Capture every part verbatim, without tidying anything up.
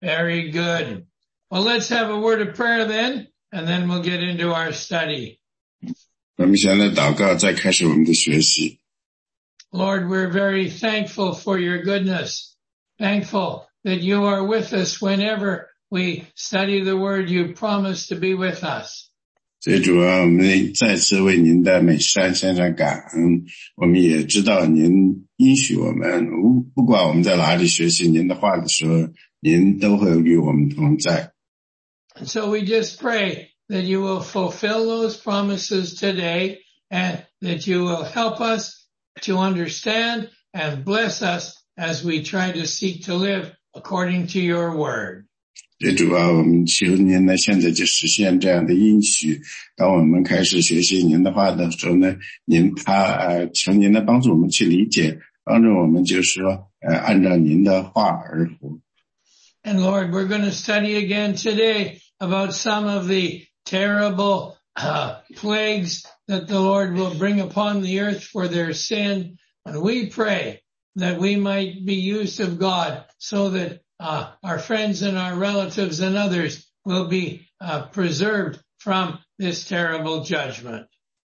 Very good. Well, let's have a word of prayer then, and then we'll get into our study. 我们现在祷告，再开始我们的学习。 Lord, we're very thankful for your goodness. Thankful that you are with us whenever we study the word. You promise to be with us. 所以主啊，我们再次为您的美善献上感恩。我们也知道您应许我们，不管我们在哪里学习您的话的时候，您都会与我们同在。 And so we just pray that you will fulfill those promises today and that you will help us to understand and bless us as we try to seek to live according to your word. 主啊，我们求您呢，现在就实现这样的应许。当我们开始学习您的话的时候呢，您他呃，求您来帮助我们去理解，帮助我们就是说呃，按照您的话而活。 And Lord, we're going to study again today about some of the terrible uh, plagues that the Lord will bring upon the earth for their sin. And we pray that we might be used of God so that uh, our friends and our relatives and others will be uh, preserved from this terrible judgment.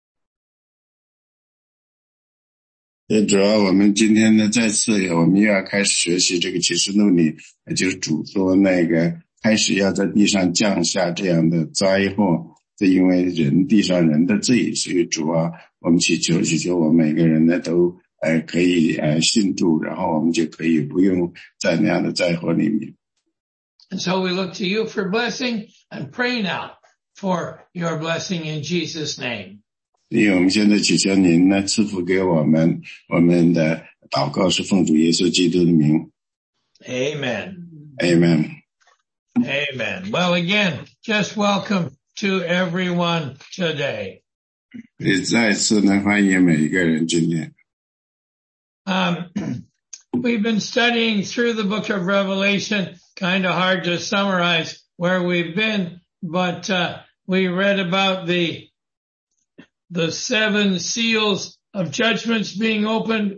主要我们今天呢，再次我们又要开始学习这个启示录里，就是主说那个开始要在地上降下这样的灾祸，这因为人地上人的罪，所以主啊，我们祈求祈求我们每个人呢都呃可以呃信主，然后我们就可以不用在那样的灾祸里面。 And so we look to you for blessing and pray now for your blessing in Jesus' name. 因为我们现在祈求您呢赐福给我们，我们的祷告是奉主耶稣基督的名。 Amen. Amen. Amen. Well, again, just welcome to everyone today. 再次呢欢迎每一个人今天。 Um, we've been studying through the book of Revelation, kind of hard to summarize where we've been, but uh, we read about the the seven seals of judgments being opened.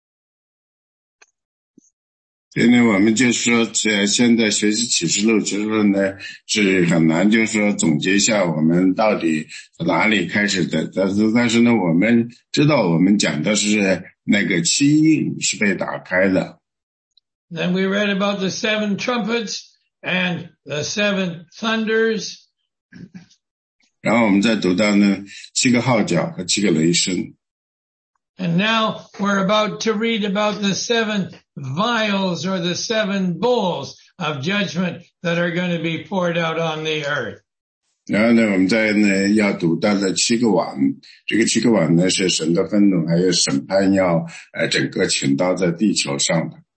现在我们就说现在学习启示录，其实呢是很难就是说总结一下我们到底从哪里开始的，但是但是呢我们知道我们讲的是那个七印是被打开的。 Then we read about the seven trumpets and the seven thunders. 然后我们再读到呢七个号角和七个雷声。 And now we're about to read about the seven vials or the seven bowls of judgment that are going to be poured out on the earth. 然后呢我们再呢要读到了七个碗，这个七个碗呢是神的愤怒还有审判要呃整个倾倒在地球上的。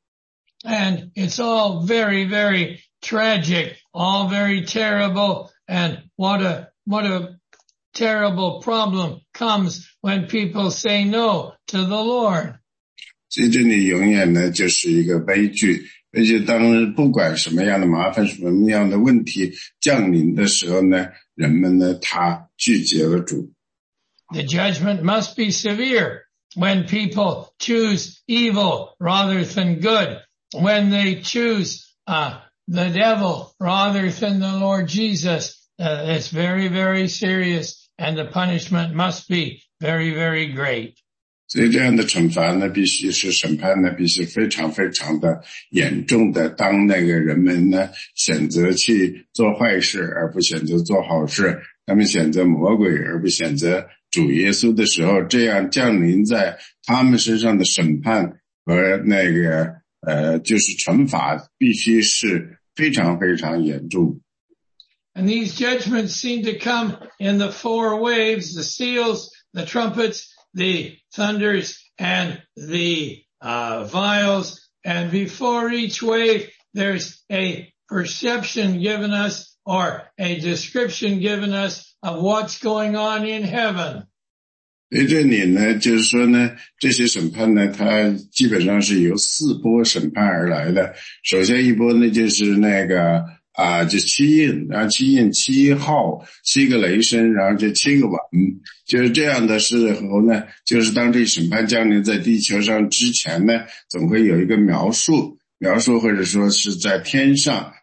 And it's all very, very tragic, all very terrible, and what a what a terrible problem comes when people say no to the Lord. 所以这里永远呢就是一个悲剧，而且当不管什么样的麻烦什么样的问题降临的时候呢，人们呢他拒绝了主。 The judgment must be severe when people choose evil rather than good, when they choose uh the devil rather than the Lord Jesus. Uh, it's very, very serious, and the punishment must be very, very great. 所以这样的惩罚呢，必须是审判呢，必须非常非常的严重的。当那个人们呢选择去做坏事而不选择做好事，他们选择魔鬼而不选择主耶稣的时候，这样降临在他们身上的审判和那个呃就是惩罚，必须是非常非常严重。 And these judgments seem to come in the four waves: the seals, the trumpets, the thunders, and the uh, vials. And before each wave, there's a perception given us or a description given us of what's going on in heaven. 在这里呢，就是说呢，这些审判呢，它基本上是由四波审判而来的。首先一波呢，就是那个啊，就七印，然后七印七号，七个雷声，然后这七个碗，就是这样的时候呢，就是当这审判降临在地球上之前呢，总会有一个描述，描述或者说是在天上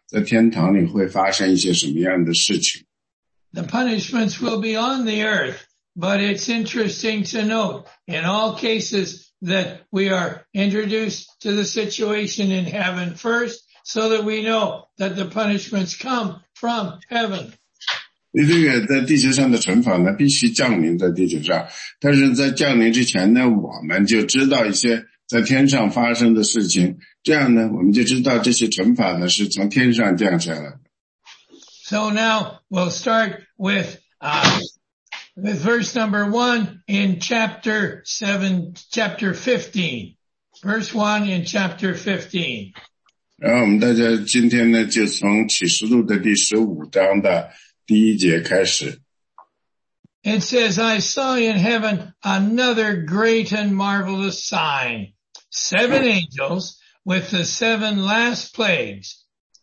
在天堂里会发生一些什么样的事情。 The punishments will be on the earth, but it's interesting to note in all cases that we are introduced to the situation in heaven first, so that we know that the punishments come from heaven. 你这个在地球上的惩罚呢，必须降临在地球上，但是在降临之前呢，我们就知道一些在天上发生的事情，这样呢，我们就知道这些惩罚呢是从天上降下来的。 So now we'll start with uh, with verse number one in chapter seven, chapter fifteen, verse one in chapter fifteen. 然后我们大家今天呢，就从启示录的第十五章的第一节开始。 It says, I saw in heaven another great and marvelous sign, seven angels with the seven last plagues.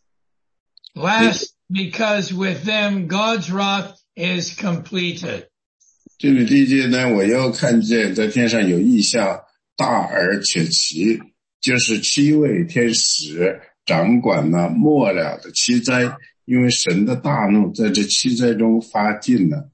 Last because with them God's wrath is completed. 这里第一节呢，我又看见在天上有异象，大而且奇，就是七位天使掌管了末了的七灾，因为神的大怒在这七灾中发尽了。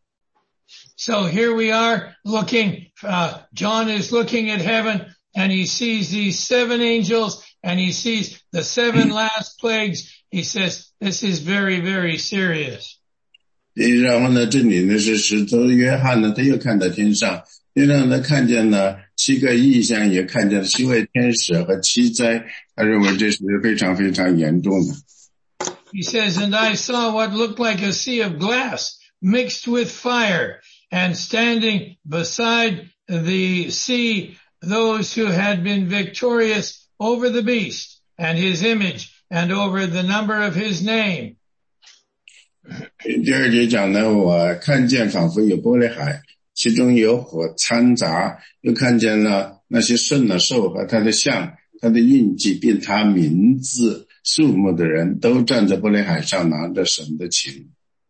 So here we are looking, uh, John is looking at heaven and he sees these seven angels and he sees the seven last plagues. He says, this is very, very serious. 然后呢，这里呢是使徒约翰呢，他又看到天上，天上他看见了七个异象，也看见了七位天使和七灾，他认为这是非常非常严重的。 He says, and I saw what looked like a sea of glass mixed with fire, and standing beside the sea, those who had been victorious over the beast and his image and over the number of his name. 第二节讲呢，我看见仿佛有玻璃海，其中有火掺杂，又看见了那些胜了兽和他的像，他的印记，并他名字数目的人都站在玻璃海上，拿着神的琴。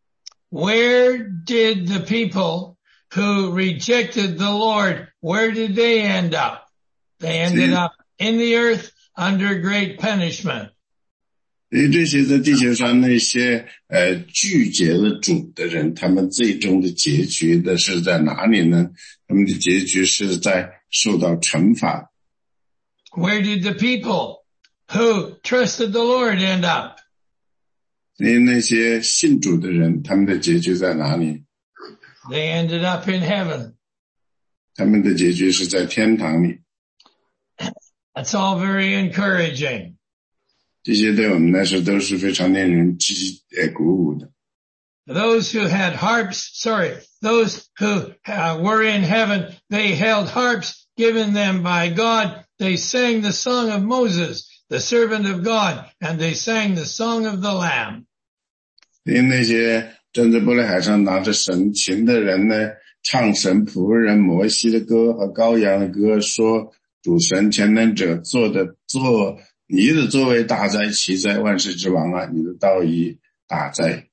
Where did the people who rejected the Lord, where did they end up? They ended up in the earth under great punishment. 所以这些在地球上那些呃拒绝了主的人，他们最终的结局的是在哪里呢？他们的结局是在受到惩罚。 Where did the people who trusted the Lord end up? 所以那些信主的人，他们的结局在哪里？ They ended up in heaven. 他们的结局是在天堂里。 That's all very encouraging. 这些对我们来说都是非常令人激呃鼓舞的。 Those who had harps, sorry, those who uh, were in heaven, they held harps given them by God. They sang the song of Moses, the servant of God, and they sang the song of the Lamb. 因为那些站在玻璃海上拿着神琴的人呢，唱神仆人摩西的歌和羔羊的歌，说主神全能者做的做你的作为大哉奇哉，万世之王啊，你的道义大哉。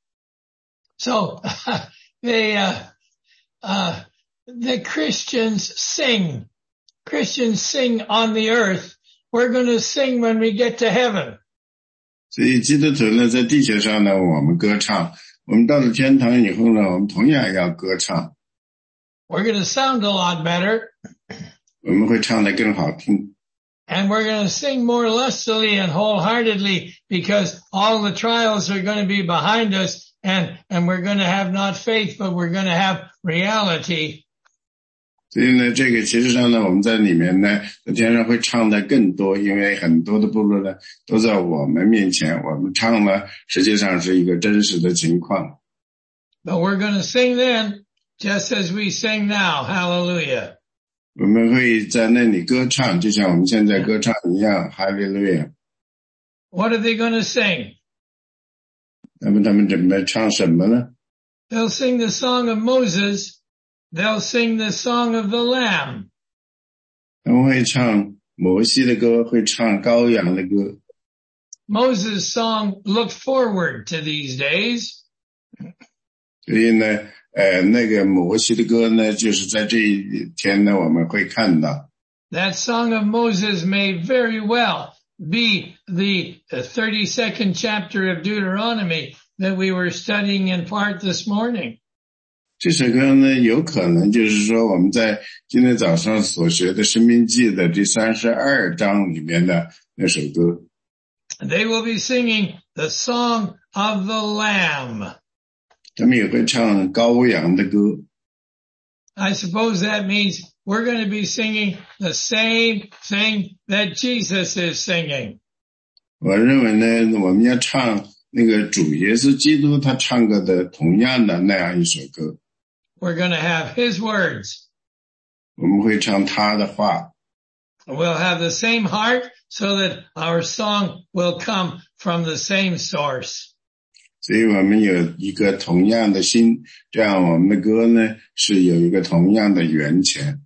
So they, uh, uh, the Christians sing. Christians sing on the earth. We're going to sing when we get to heaven. 所以基督徒呢，在地球上呢，我们歌唱；我们到了天堂以后呢，我们同样要歌唱。 We're going to sound a lot better. 我们会唱得更好听。 And we're going to sing more lustily and wholeheartedly because all the trials are going to be behind us and, and we're going to have not faith, but we're going to have reality. 所以呢，这个其实上呢，我们在里面呢，在天上会唱得更多，因为很多的部落呢，都在我们面前，我们唱呢，实际上是一个真实的情况。 But we're going to sing then, just as we sing now. Hallelujah. 我们会在那里歌唱，就像我们现在歌唱一样，哈利路亚。 What are they going to sing? 那么他们准备唱什么呢？ They'll sing the song of Moses. They'll sing the song of the Lamb. 他们会唱摩西的歌，会唱羔羊的歌。 Moses' song looked forward to these days. 所以呢，呃，那个摩西的歌呢，就是在这一天呢，我们会看到。 That song of Moses may very well be the thirty-second chapter of Deuteronomy that we were studying in part this morning. 这首歌呢，有可能就是说我们在今天早上所学的申命记的第三十二章里面的那首歌。 They will be singing the song of the Lamb. 他们也会唱羔羊的歌。 I suppose that means we're going to be singing the same thing that Jesus is singing. 我认为呢，我们要唱那个主耶稣基督他唱过的同样的那样一首歌。 We're going to have his words. 我们会唱他的话。 We'll have the same heart so that our song will come from the same source. 所以我们有一个同样的心，这样我们的歌呢是有一个同样的源泉。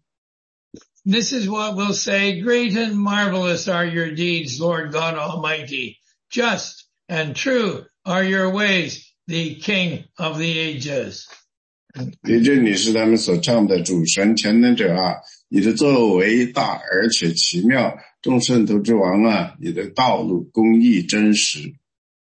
This is what we'll say, great and marvelous are your deeds, Lord God Almighty. Just and true are your ways, the King of the ages. 所以这里是他们所唱的主神全能者啊，你的作为大而且奇妙，众圣徒之王啊，你的道路公义真实。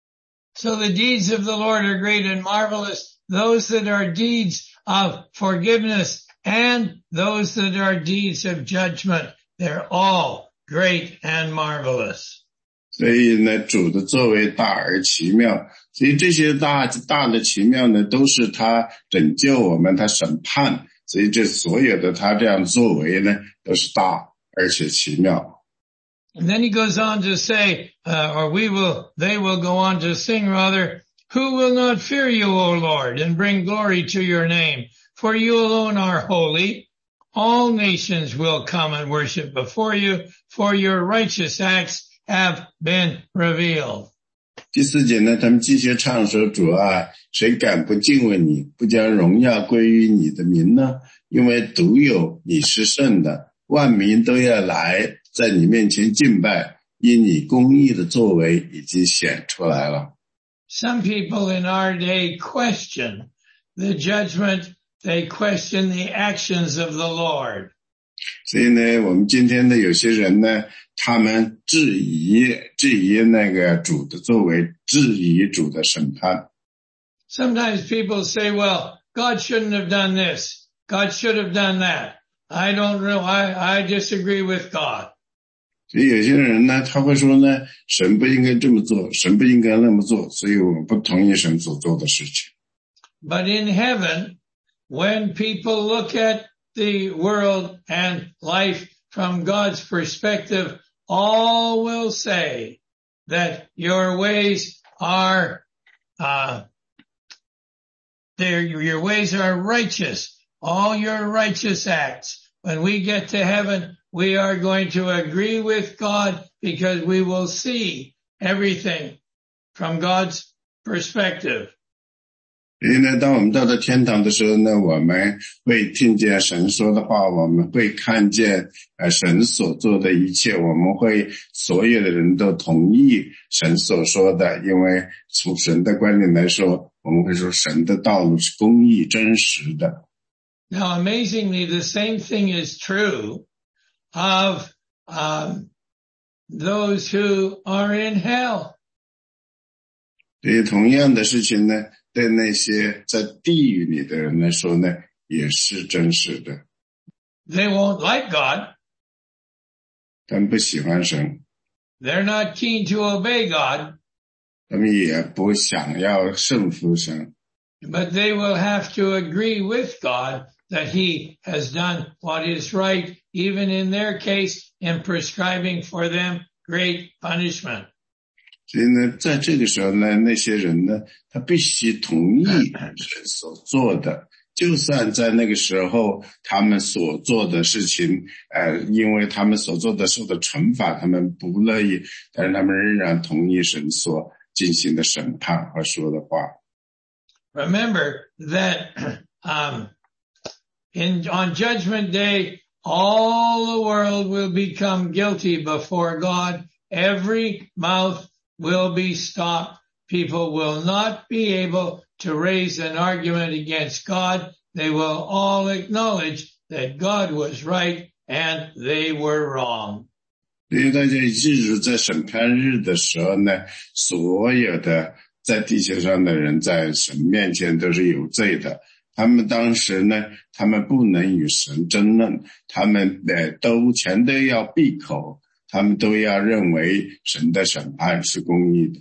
So the deeds of the Lord are great and marvelous, those that are deeds of forgiveness and those that are deeds of judgment, they're all great and marvelous. 所以呢，主的作为大而奇妙，所以这些大大的奇妙呢，都是他拯救我们，他审判，所以这所有的他这样作为呢，都是大而且奇妙。 And then he goes on to say, uh, or we will, they will go on to sing rather, who will not fear you, O Lord, and bring glory to your name? For you alone are holy. All nations will come and worship before you, for your righteous acts have been revealed. 第四节呢，他们继续唱说，主啊，谁敢不敬畏你，不将荣耀归于你的名呢？因为独有你是圣的，万民都要来在你面前敬拜，因你公义的作为已经显出来了。 Some people in our day question the judgment, they question the actions of the Lord. 所以呢，我们今天的有些人呢，他们质疑质疑那个主的作为，质疑主的审判。 Sometimes people say, well, God shouldn't have done this. God should have done that. I don't know. I, I disagree with God. 所以有些人呢，他会说呢，神不应该这么做，神不应该那么做，所以我不同意神所做的事情。 But in heaven, when people look at the world and life from God's perspective, all will say that your ways are, uh, your ways are righteous. All your righteous acts. When we get to heaven, we are going to agree with God because we will see everything from God's perspective. 所以呢，当我们到了天堂的时候呢，我们会听见神说的话，我们会看见呃神所做的一切，我们会所有的人都同意神所说的，因为从神的观点来说，我们会说神的道路是公义真实的。 Now, amazingly, the same thing is true of um, those who are in hell. 所以同样的事情呢，对那些在地狱里的人来说呢，也是真实的。 They won't like God. 他们不喜欢神。 They're not keen to obey God. 他们也不想要顺服神。 But they will have to agree with God that he has done what is right, even in their case, in prescribing for them great punishment. 所以呢，在这个时候呢，那些人呢，他必须同意神所做的，就算在那个时候他们所做的事情，呃，因为他们所做的受的惩罚，他们不乐意，但是他们仍然同意神所进行的审判和说的话。 Remember that um, in on Judgment Day, all the world will become guilty before God. Every mouth will be stopped. People will not be able to raise an argument against God. They will all acknowledge that God was right and they were wrong. 所以大家记住，在审判日的时候呢，所有的在地球上的人在神面前都是有罪的。他们当时呢，他们不能与神争论，他们呃都全都要闭口，他们都要认为神的审判是公义的。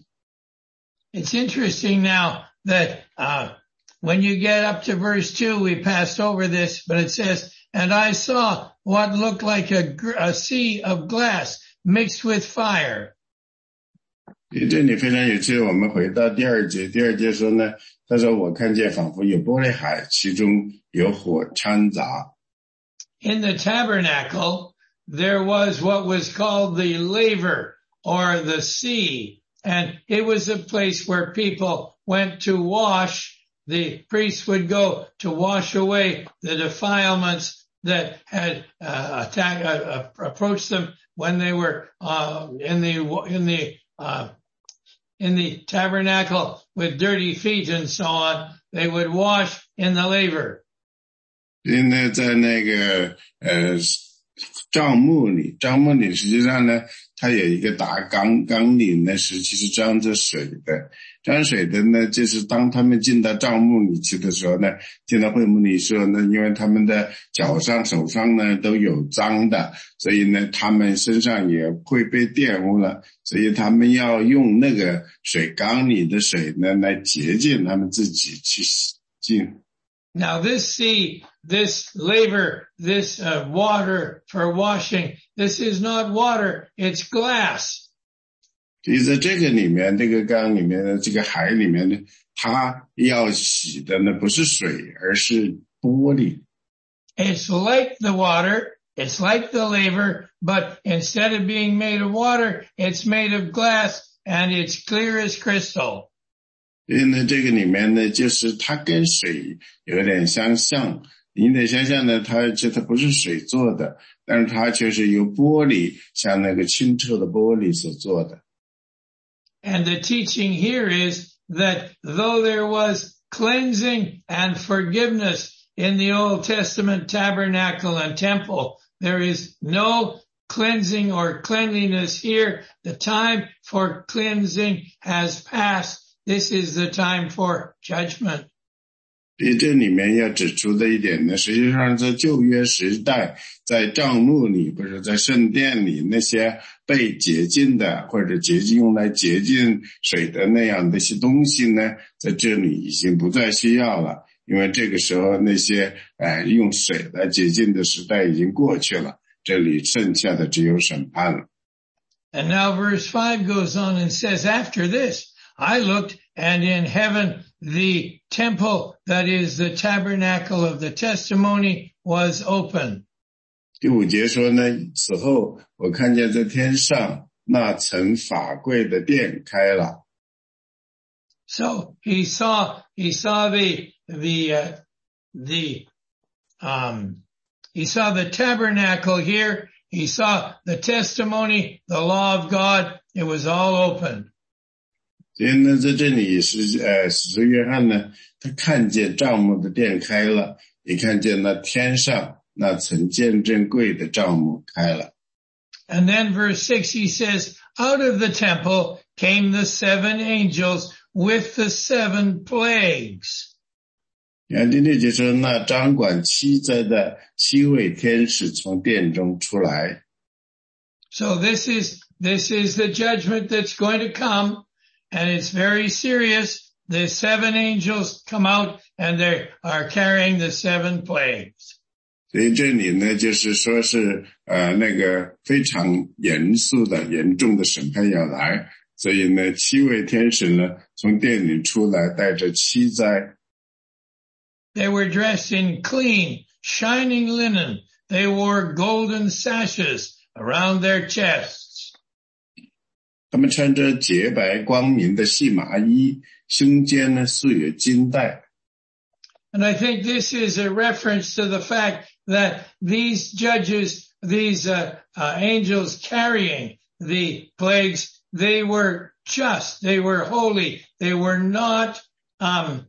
It's interesting now that uh, when you get up to verse two, we passed over this, but it says, "And I saw what looked like a, a sea of glass mixed with fire." 这里非常有趣，我们回到第二节，第二节说呢，他说我看见仿佛有玻璃海，其中有火掺杂。 In the tabernacle, there was what was called the laver or the sea, and it was a place where people went to wash. The priests would go to wash away the defilements that had uh, attacked, uh, approached them when they were uh, in the in the uh, in the tabernacle with dirty feet and so on. They would wash in the laver. 因为在那个呃帐幕里，帐幕里实际上呢，它有一个大缸，缸里呢实际是装着水的。装水的呢，就是当他们进到帐幕里去的时候呢，进到会幕里说呢，因为他们的脚上、手上呢都有脏的，所以呢，他们身上也会被玷污了，所以他们要用那个水缸里的水呢来洁净他们自己去洗净。 Now this sea, this laver, this uh, water for washing, this is not water, it's glass. 所以在这个里面，这个缸里面的这个海里面呢，它要洗的呢不是水，而是玻璃。 It's like the water, it's like the laver, but instead of being made of water, it's made of glass and it's clear as crystal. 所以呢，这个里面呢，就是它跟水有点相像。你得想象呢，它这它不是水做的，但是它却是由玻璃，像那个清澈的玻璃所做的。 And the teaching here is that though there was cleansing and forgiveness in the Old Testament tabernacle and temple, there is no cleansing or cleanliness here. The time for cleansing has passed. This is the time for judgment. 这里面要指出的一点呢，实际上在旧约时代，在帐幕里或者在圣殿里，那些被洁净的或者洁净用来洁净水的那样的一些东西呢，在这里已经不再需要了，因为这个时候那些呃用水来洁净的时代已经过去了，这里剩下的只有审判了。 And now verse five goes on and says, after this, I looked, and in heaven the temple, that is the tabernacle of the testimony, was open. 第五节说呢，此后我看见在天上那层法柜的殿开了。 So he saw, he saw the, the, uh, the, um, he saw the tabernacle here. He saw the testimony, the law of God. It was all open. 所以呢，在这里是呃，使徒约翰呢，他看见帐幕的殿开了，也看见那天上那层见证柜的帐幕开了。 And then verse six, he says, out of the temple came the seven angels with the seven plagues. 然后第六节说，那掌管七灾的七位天使从殿中出来。 So this is, this is the judgment that's going to come. And it's very serious. The seven angels come out and they are carrying the seven plagues. 所以这里呢，就是说是呃那个非常严肃的、严重的审判要来。所以呢，七位天使呢从殿里出来，带着七灾。 They were dressed in clean, shining linen. They wore golden sashes around their chests. 他们穿着洁白光明的细麻衣，胸间呢束有金带。 And I think this is a reference to the fact that these judges, these uh, uh, angels carrying the plagues, they were just, they were holy, they were not, um,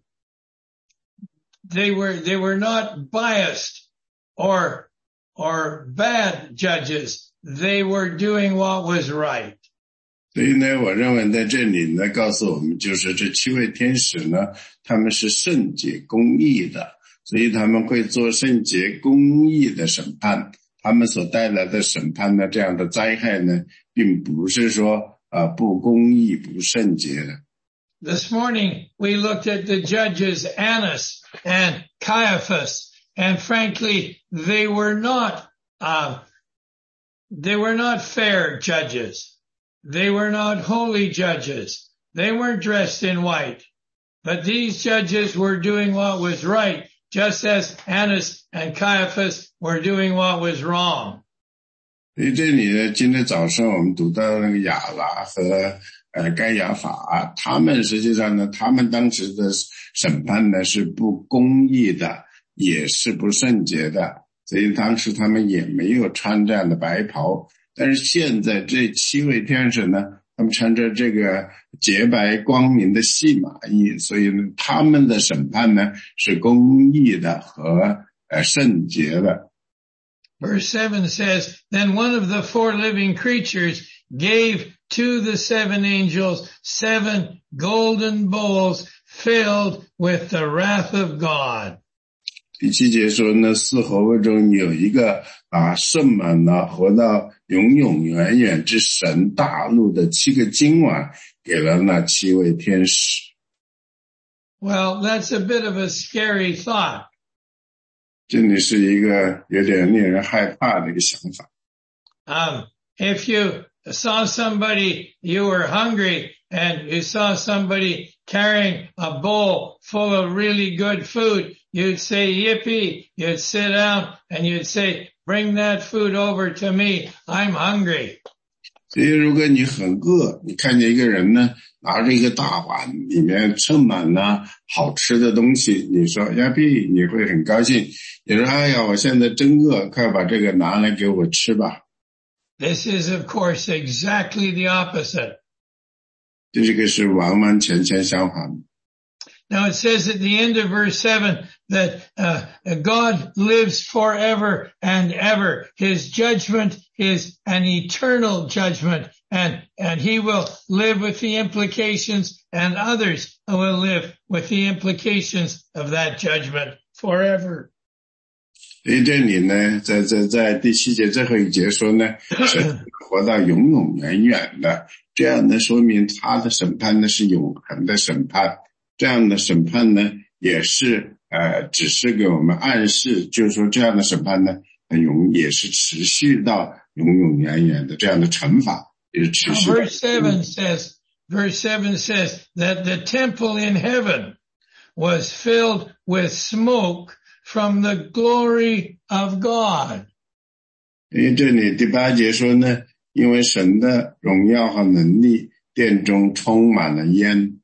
they were, they were not biased or, or bad judges. they were doing what was right. 所以呢，我认为在这里呢，告诉我们就是这七位天使呢，他们是圣洁公义的，所以他们会做圣洁公义的审判。他们所带来的审判呢，这样的灾害呢，并不是说呃不公义、不圣洁的。 This morning we looked at the judges Annas and Caiaphas, and frankly, they were not uh, they were not fair judges. They were not holy judges. They weren't dressed in white. But these judges were doing what was right, just as Annas and Caiaphas were doing what was wrong. 所以这里呢，今天早上我们读到那个亚拿和呃该亚法，他们实际上呢，他们当时的审判呢是不公义的，也是不圣洁的，所以当时他们也没有穿这样的白袍。但是现在这七位天使呢，他们穿着这个洁白光明的细麻衣，所以呢，他们的审判呢是公义的和呃圣洁的。 Verse seven says, Then one of the four living creatures gave to the seven angels seven golden bowls filled with the wrath of God. 第七节说呢，四活物中有一个啊盛满了活到永永远远之神大怒的七个金碗，给了那七位天使。 Well, that's a bit of a scary thought. 这里是一个有点令人害怕的一个想法。 Um, if you saw somebody, you were hungry, and you saw somebody carrying a bowl full of really good food, you'd say, yippee, you'd sit down and you'd say, bring that food over to me, I'm hungry. 所以如果你很饿，你看见一个人呢，拿着一个大碗，里面盛满了好吃的东西，你说呀屁，你会很高兴。你说哎呀，我现在真饿，快把这个拿来给我吃吧。 This is, of course, exactly the opposite. 这个是完完全全相反。 Now it says at the end of verse seven that uh, God lives forever and ever. His judgment is an eternal judgment, and, and he will live with the implications, and others will live with the implications of that judgment forever. 所以这里呢，在在在第七节最后一节说呢，神活到永永远远的，这样呢说明他的审判呢是永恒的审判。这样的审判呢，也是呃，只是给我们暗示，就是说这样的审判呢，永也是持续到永永远远的这样的惩罚，也是持续。 Verse seven says, verse seven says that the temple in heaven was filled with smoke from the glory of God. 因为这里第八节说呢，因为神的荣耀和能力，殿中充满了烟。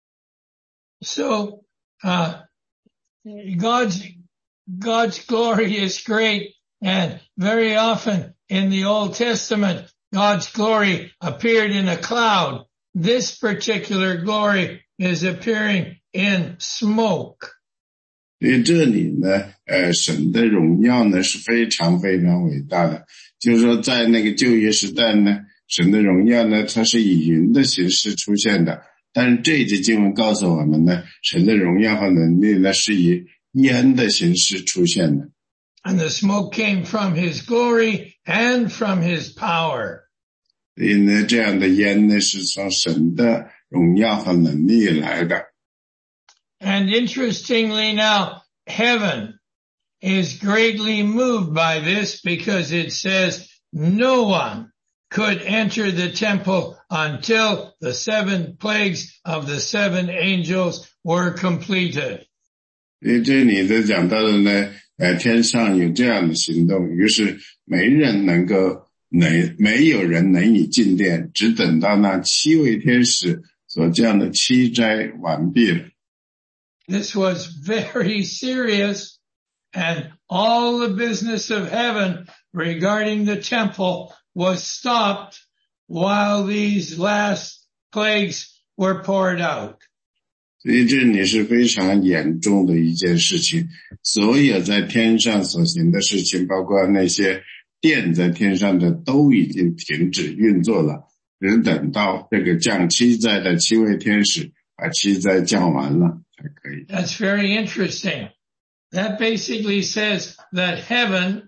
So, uh, God's, God's glory is great, and very often in the Old Testament, God's glory appeared in a cloud. This particular glory is appearing in smoke. 所以这里呢，呃，神的荣耀呢是非常非常伟大的。就是说，在那个旧约时代呢，神的荣耀呢，它是以云的形式出现的。但是这一节经文告诉我们呢，神的荣耀和能力呢是以烟的形式出现的。 And the smoke came from his glory and from his power. 所以呢，这样的烟呢是从神的荣耀和能力来的。 And interestingly now, heaven is greatly moved by this because it says no one could enter the temple until the seven plagues of the seven angels were completed. 所以这里的讲到的呢，呃，天上有这样的行动，于是没人能够能没有人能以进殿，只等到那七位天使所这样的七斋完毕了。 This was very serious, and all the business of heaven regarding the temple was stopped while these last plagues were poured out. 所以这里是非常严重的一件事情，所有在天上所行的事情，包括那些殿在天上的都已经停止运作了，只等到这个降七灾的七位天使把七灾降完了才可以。 That's very interesting. That basically says that heaven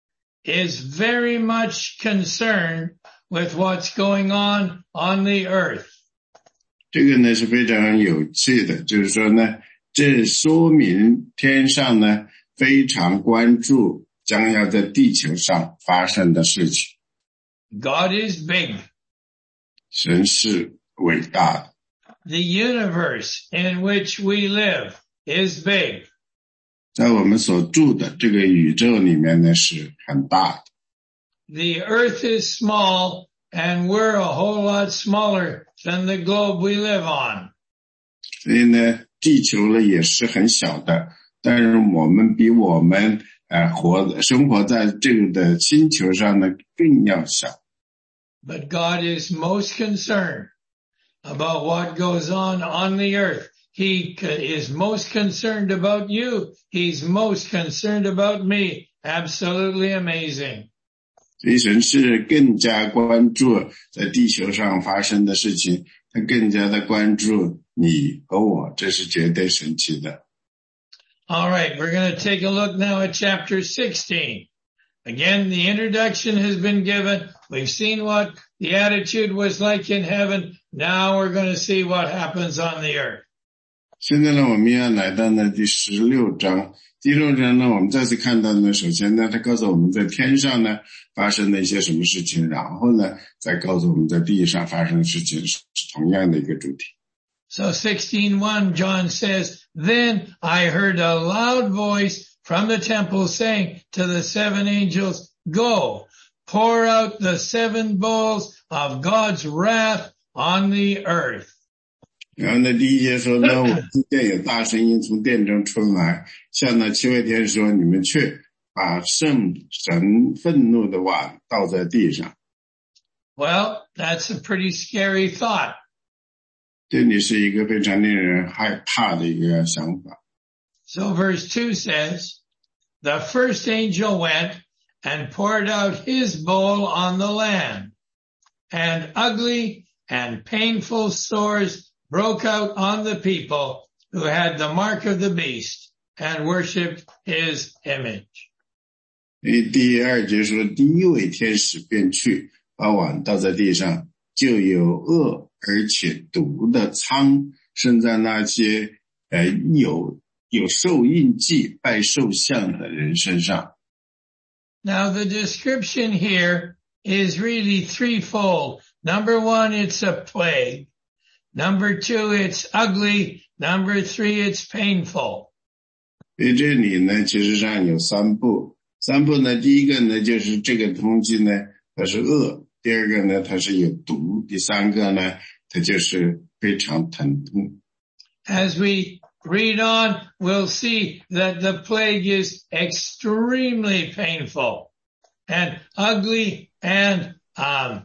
is very much concerned with what's going on on the earth. 这个呢是非常有趣的，就是说呢，这说明天上呢非常关注将要在地球上发生的事情。 God is big. 神是伟大的。 The universe in which we live is big. 在我们所住的这个宇宙里面呢是很大的。 The earth is small and we're a whole lot smaller than the globe we live on. 所以呢，地球呢也是很小的，但是我们比我们呃活生活在这个的星球上呢更要小。 But God is most concerned about what goes on on the earth. He is most concerned about you. He's most concerned about me. Absolutely amazing. 所以神是更加关注在地球上发生的事情，他更加的关注你和我，这是绝对神奇的。 All right, we're going to take a look now at chapter sixteen. Again, the introduction has been given. We've seen what the attitude was like in heaven. Now we're going to see what happens on the earth. 现在呢，我们要来到呢第十六章。第六章呢，我们再次看到呢，首先呢，他告诉我们在天上呢发生了一些什么事情，然后呢，再告诉我们在地上发生的事情是同样的一个主题。 So sixteen one, John says, Then I heard a loud voice from the temple saying to the seven angels, Go, pour out the seven bowls of God's wrath on the earth. 然后呢，第一节说呢，我听见有大声音从殿中出来，向那七位天使说：“你们去把圣神愤怒的碗倒在地上。” Well, that's a pretty scary thought. 这里是一个非常令人害怕的一个想法。 So verse two says, The first angel went and poured out his bowl on the land, and ugly and painful sores broke out on the people who had the mark of the beast and worshipped his image. 第二节说，第一位天使便去把碗倒在地上，就有恶而且毒的疮生在那些呃有有受印记拜兽像的人身上。 Now the description here is really threefold. Number one, it's a plague. Number two, it's ugly. Number three, it's painful. 所以这里呢，其实上有三步。三步呢，第一个呢，就是这个东西呢，它是恶；第二个呢，它是有毒；第三个呢，它就是非常疼痛。 As we read on, we'll see that the plague is extremely painful and ugly and um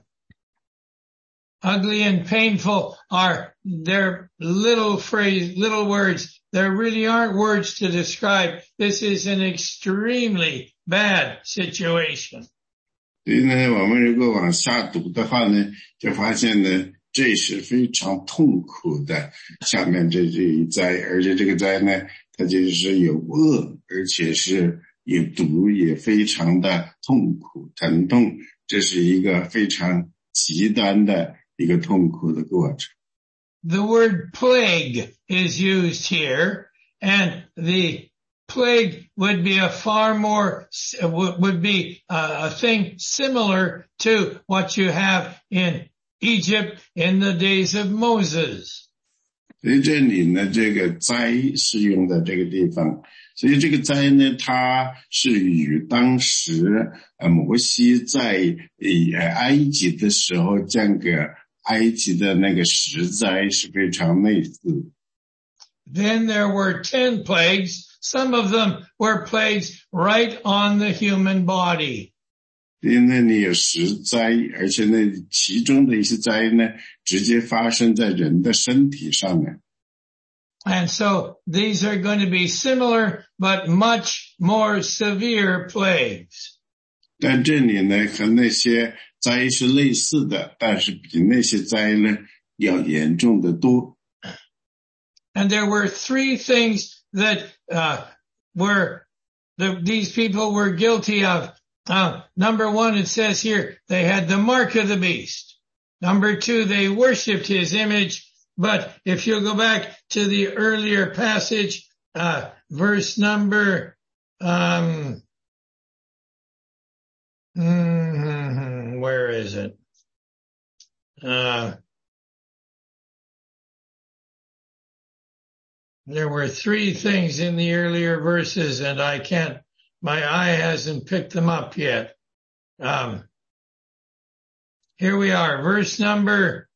ugly and painful are their little phrase, little words. There really aren't words to describe. This is an extremely bad situation. 所以呢，我们如果往下读的话呢，就发现呢，这是非常痛苦的。下面这这一灾，而且这个灾呢，它就是有恶，而且是有毒，也非常的痛苦、疼痛。这是一个非常极端的一个痛苦的过程。 The word plague is used here, and the plague would be a far more, would be a thing similar to what you have in Egypt in the days of Moses. 所以这里呢，这个灾是用在这个地方，所以这个灾呢，它是与当时呃摩西在呃埃及的时候降给埃及的那个十灾是非常类似。 Then there were ten plagues. Some of them were plagues right on the human body. 所以那里有十灾，而且呢，其中的一些灾呢，直接发生在人的身体上面。 And so these are going to be similar but much more severe plagues. 但这里呢和那些灾是类似的，但是比那些灾呢要严重得多。 And there were three things that uh, were the, these people were guilty of. Uh, number one, it says here, they had the mark of the beast. Number two, they worshipped his image. But if you go back to the earlier passage, uh, verse number, um, mm, where is it? Uh, there were three things in the earlier verses, and I can't, my eye hasn't picked them up yet. Um, here we are, verse number,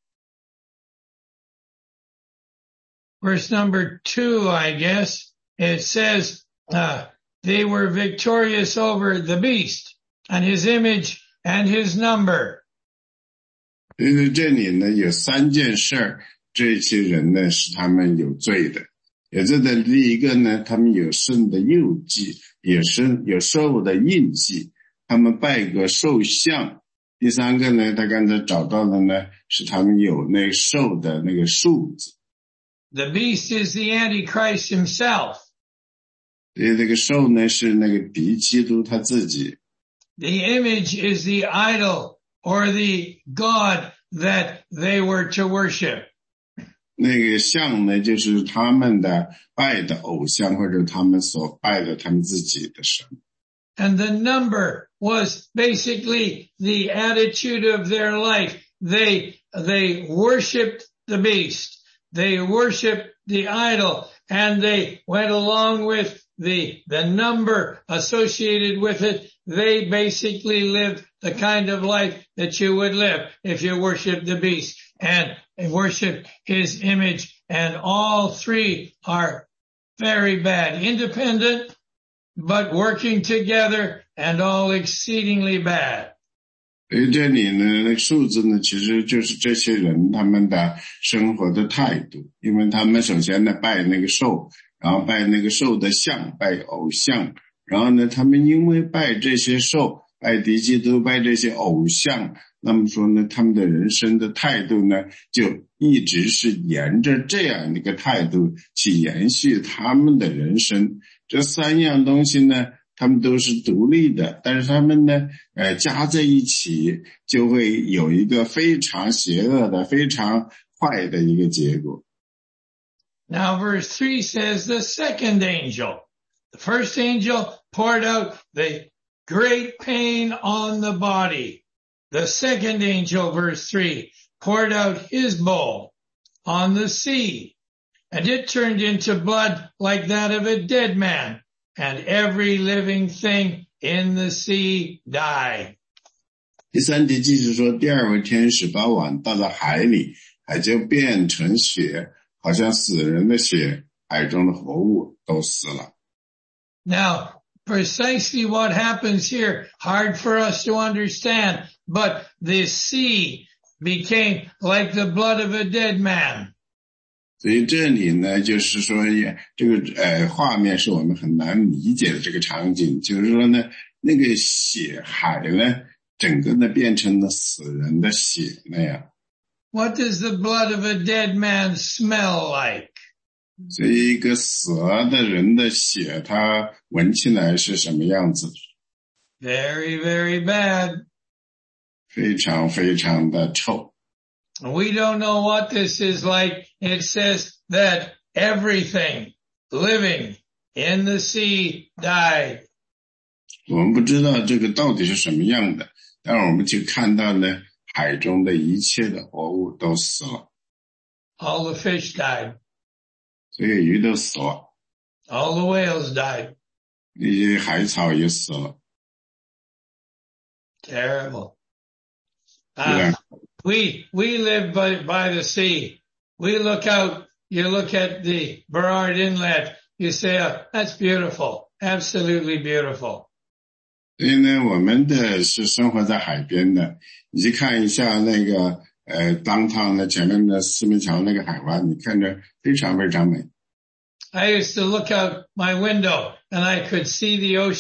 verse number two, I guess. It says, uh, they were victorious over the beast and his image and his number. 这里呢有三件事，这些人呢是他们有罪的。有这的第一个呢，他们有圣的幼记，也是有兽的印记，他们拜过兽像。第三个呢，他刚才找到的呢，是他们有那兽的那个数字。 The beast is the Antichrist himself. 这这个兽呢是那个敌基督他自己。 The image is the idol or the god that they were to worship. 那个像呢，就是他们的拜的偶像，或者他们所拜的他们自己的神。 And the number was basically the attitude of their life. They, they worshiped the beast. They worshiped the idol, and they went along with the, the number associated with it. They basically lived the kind of life that you would live if you worshiped the beast and worship his image. And all three are very bad. Independent, but working together, and all exceedingly bad. 所以这里呢，那个数字呢，其实就是这些人他们的生活的态度。因为他们首先呢拜那个兽，然后拜那个兽的像，拜偶像，然后呢他们因为拜这些兽，拜敌基督，拜这些偶像，那么说呢，他们的人生的态度呢，就一直是沿着这样一个态度去延续他们的人生。这三样东西呢，他们都是独立的，但是他们呢，呃，加在一起就会有一个非常邪恶的、非常坏的一个结果。 Now verse three says the second angel. The first angel poured out the great pain on the body. The second angel, verse three, poured out his bowl on the sea, and it turned into blood like that of a dead man, and every living thing in the sea died. 第三节记着说，第二位天使把碗倒到海里，海就变成血，好像死人的血，海中的活物都死了。 Now, precisely what happens here, hard for us to understand, but the sea became like the blood of a dead man. 所以这里呢，就是说这个呃画面是我们很难理解的这个场景，就是说呢，那个血海呢，整个呢变成了死人的血那样。 What does the blood of a dead man smell like? 这一个死了的人的血，它闻起来是什么样子？ Very, very bad. 非常非常的臭。 We don't know what this is like. It says that everything living in the sea died. 我们不知道这个到底是什么样的，但是我们就看到呢，海中的一切的活物都死了。 All the fish died. 所以鱼都死了。 All the whales died. 那些海草也死了。 Terrible. Uh, we, we live by, by the sea. We look out, you look at the Burrard Inlet, you say, oh, that's beautiful. Absolutely beautiful. 所以呢，我们的是生活在海边的，你去看一下那个呃downtown的前面的四面桥那个海湾，你看着非常非常美。 I used to look out my window and I could see the ocean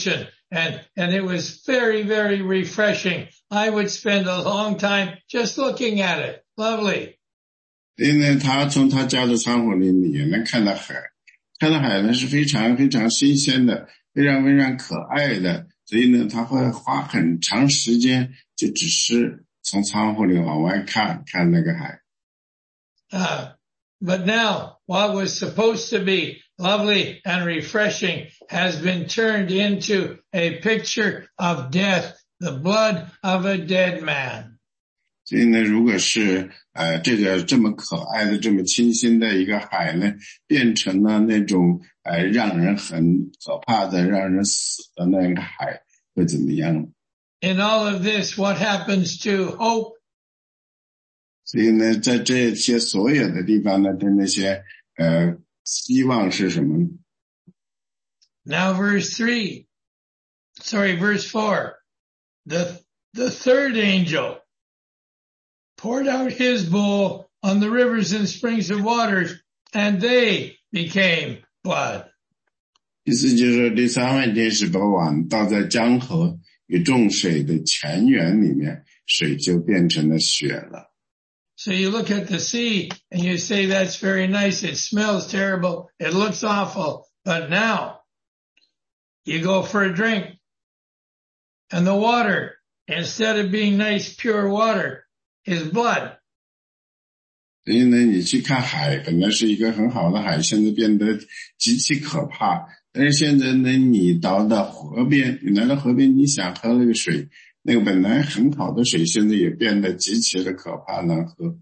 and, and it was very, very refreshing. I would spend a long time just looking at it. Lovely. 因为他从他家的窗户里也能看到海，看到海呢是非常非常新鲜的，非常非常可爱的，所以呢他会花很长时间就只是从窗户里往外看看那个海。 Uh, but now what was supposed to be lovely and refreshing has been turned into a picture of death, the blood of a dead man. 所以呢，如果是呃这个这么可爱的、这么清新的一个海呢，变成了那种呃让人很可怕的、让人死的那个海，会怎么样？ In all of this, what happens to hope? 所以呢，在这些所有的地方呢，的那些呃希望是什么呢？ Now, verse three, sorry, verse four. The the third angel poured out his bowl on the rivers and springs of waters, and they became blood. 意思就是说，第三位天使把碗倒在江河与众水的泉源里面，水就变成了血了。 So you look at the sea and you say, that's very nice. It smells terrible. It looks awful. But now you go for a drink and the water, instead of being nice, pure water, is blood. 所以呢，你去看海，本来是一个很好的海，现在变得极其可怕。但是现在呢，你到到河边，你来到河边，你想喝那个水，那个本来很好的水，现在也变得极其的可怕难喝。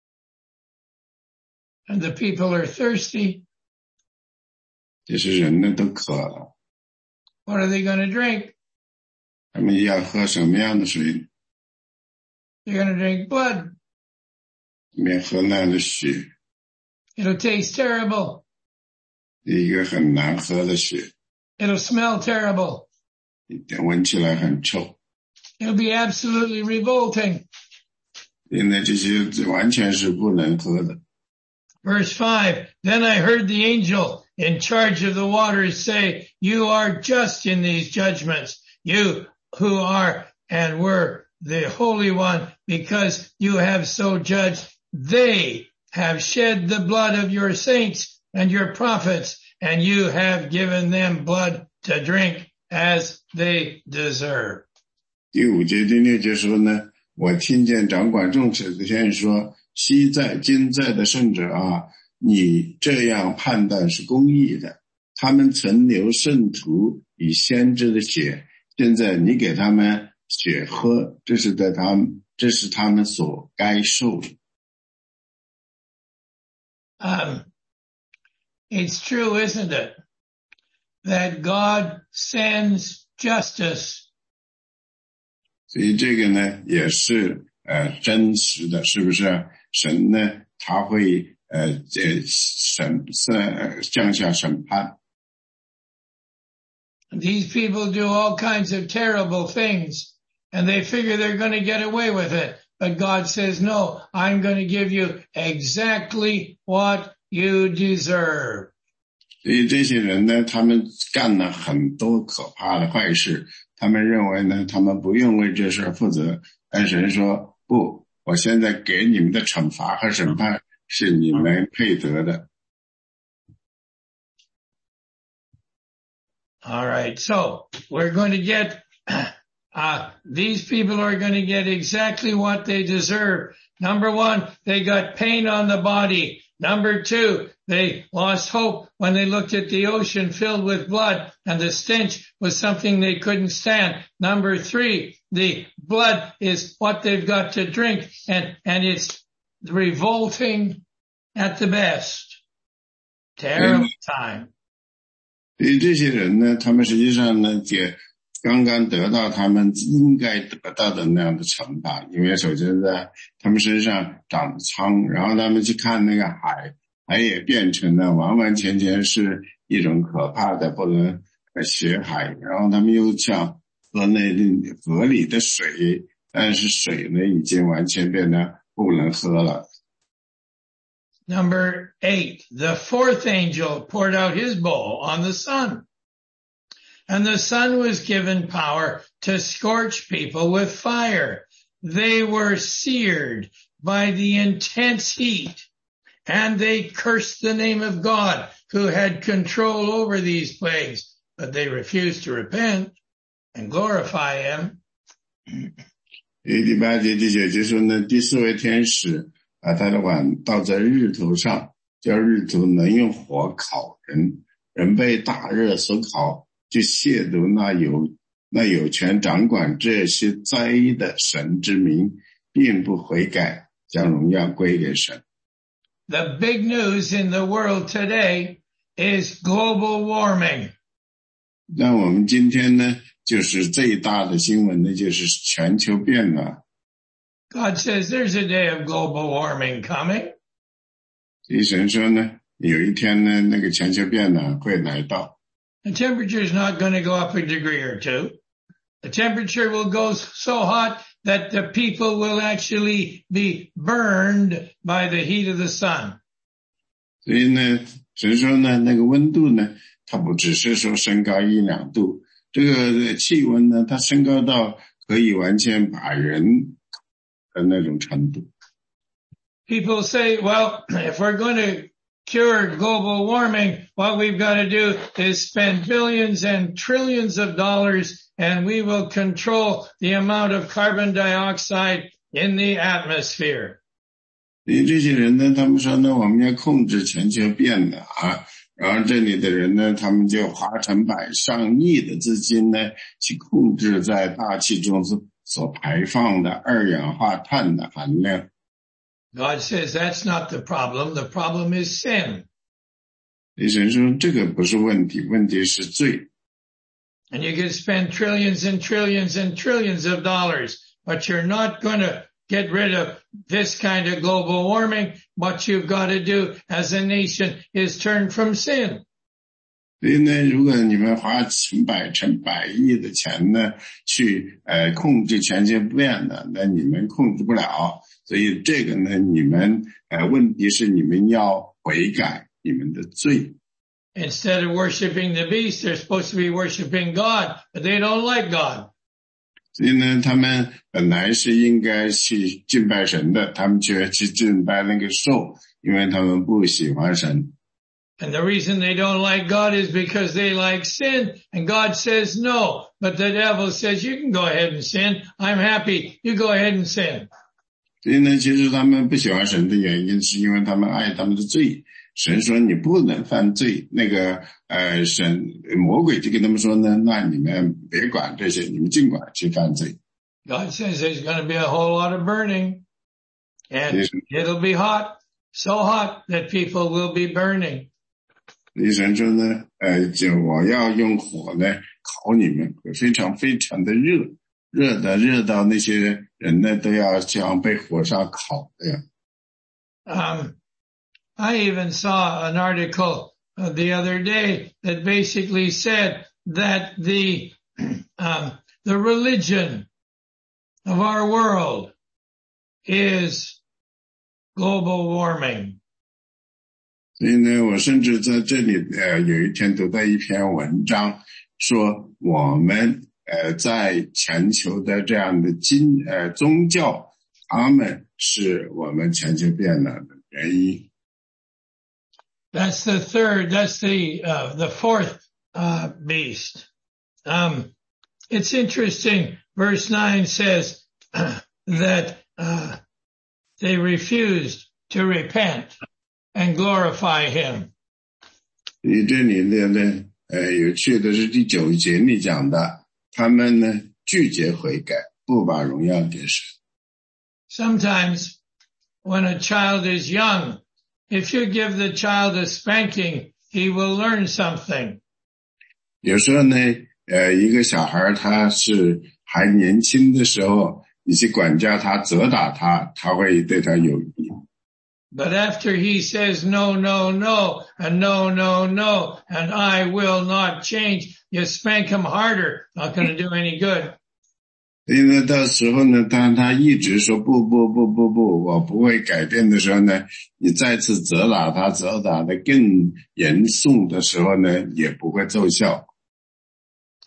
And the people are thirsty. 就是人呢都渴了。 What are they going to drink? 他们要喝什么样的水？ They're going to drink blood. 里面喝那样的血。 It'll taste terrible. 一个很难喝的血。 It'll smell terrible. 闻起来很臭。 It'll be absolutely revolting. 因为这些完全是不能喝的。 Verse five, then I heard the angel in charge of the waters say, you are just in these judgments, you who are and were the Holy One, because you have so judged. They have shed the blood of your saints and your prophets, and you have given them blood to drink as they deserve. 第五节第六节说呢，我听见掌管众水的天使说，昔在今在的圣者啊，你这样判断是公义的。他们曾流圣徒与先知的血，现在你给他们血喝，这是在他们，这是他们所该受的。 Um, it's true, isn't it, that God sends justice. 所以这个呢，也是呃真实的，是不是？神呢，他会呃呃审审降下审判。 These people do all kinds of terrible things, and they figure they're going to get away with it. But God says, no, I'm going to give you exactly what you deserve. 所以这些人呢，他们干了很多可怕的坏事，他们认为呢，他们不用为这事负责。但神说，不，我现在给你们的惩罚和审判是你们配得的。 All right, so we're going to get, uh, these people are going to get exactly what they deserve. Number one, they got pain on the body. Number two, they lost hope when they looked at the ocean filled with blood and the stench was something they couldn't stand. Number three, the blood is what they've got to drink and, and it's revolting at the best. Terrible time. 所以这些人呢，他们实际上呢，也刚刚得到他们应该得到的那样的惩罚，因为首先在他们身上长疮，然后他们去看那个海，海也变成了完完全全是一种可怕的不能血海，然后他们又想喝那河里的水，但是水呢已经完全变得不能喝了。 Number eight, the fourth angel poured out his bowl on the sun. And the sun was given power to scorch people with fire. They were seared by the intense heat, and they cursed the name of God who had control over these plagues, but they refused to repent and glorify him. 第八节第九节说呢，第四位天使把他的碗倒在日头上，叫日头能用火烤人，人被大热所烤，就亵渎那有那有权掌管这些灾的神之名，并不悔改，将荣耀归给神。 The big news in the world today is global warming. 那我们今天呢，就是最大的新闻呢，就是全球变暖。 God says there's a day of global warming coming. 神说呢，有一天呢，那个全球变暖会来到。 The temperature is not going to go up a degree or two. The temperature will go so hot that the people will actually be burned by the heat of the sun. 所以呢，神说呢，那个温度呢，它不只是说升高一两度，这个气温呢，它升高到可以完全把人的那种程度。 People say, well, if we're going to cure global warming, what we've got to do is spend billions and trillions of dollars, and we will control the amount of carbon dioxide in the atmosphere. 因为这些人呢，他们说呢，我们要控制全球变暖啊，然后这里的人呢，他们就花成百上亿的资金呢，去控制在大气中所排放的二氧化碳的含量。 God says that's not the problem. The problem is sin. 神说这个不是问题，问题是罪。 And you can spend trillions and trillions and trillions of dollars, but you're not going to get rid of this kind of global warming. What you've got to do as a nation is turn from sin. 所以呢，如果你们花成百成百亿的钱呢，去呃控制全球变暖，那你们控制不了。所以这个呢，你们呃问题是你们要悔改你们的罪。 Instead of worshiping the beast, they're supposed to be worshiping God, but they don't like God. 所以呢，他们本来是应该去敬拜神的，他们却去敬拜那个兽，因为他们不喜欢神。 And the reason they don't like God is because they like sin, and God says no. But the devil says, you can go ahead and sin. I'm happy. You go ahead and sin. 所以呢，其实他们不喜欢神的原因，是因为他们爱他们的罪。神说你不能犯罪，那个呃，神魔鬼就跟他们说呢，那你们别管这些，你们尽管去犯罪。 God says there's going to be a whole lot of burning, and it'll be hot, so hot that people will be burning. 神说呢，呃，就我要用火呢烤你们，会非常非常的热，热的热到那些人呢都要像被火烧烤的呀。 Um, I even saw an article uh, the other day that basically said that the um, the religion of our world is global warming. 所以呢，我甚至在这里呃有一天读到一篇文章，说我们呃在全球的这样的经呃宗教，他们是我们全球变暖的原因。 That's the third. That's the uh, the fourth uh, beast. Um, it's interesting. Verse nine says uh, that uh, they refused to repent and glorify him. 你这里的呢，呃，有趣的是第九节里讲的，他们呢拒绝悔改，不把荣耀给神。 Sometimes, when a child is young, if you give the child a spanking, he will learn something. 有时候呢，呃，一个小孩他是还年轻的时候，你去管教他、责打他，他会对他有益。 But after he says no, no, no, and no, no, no, and I will not change, you spank him harder, not going to do any good. 所以呢，到时候呢，当他一直说不不不不不，我不会改变的时候呢，你再次责打他，责打的更严肃的时候呢，也不会奏效。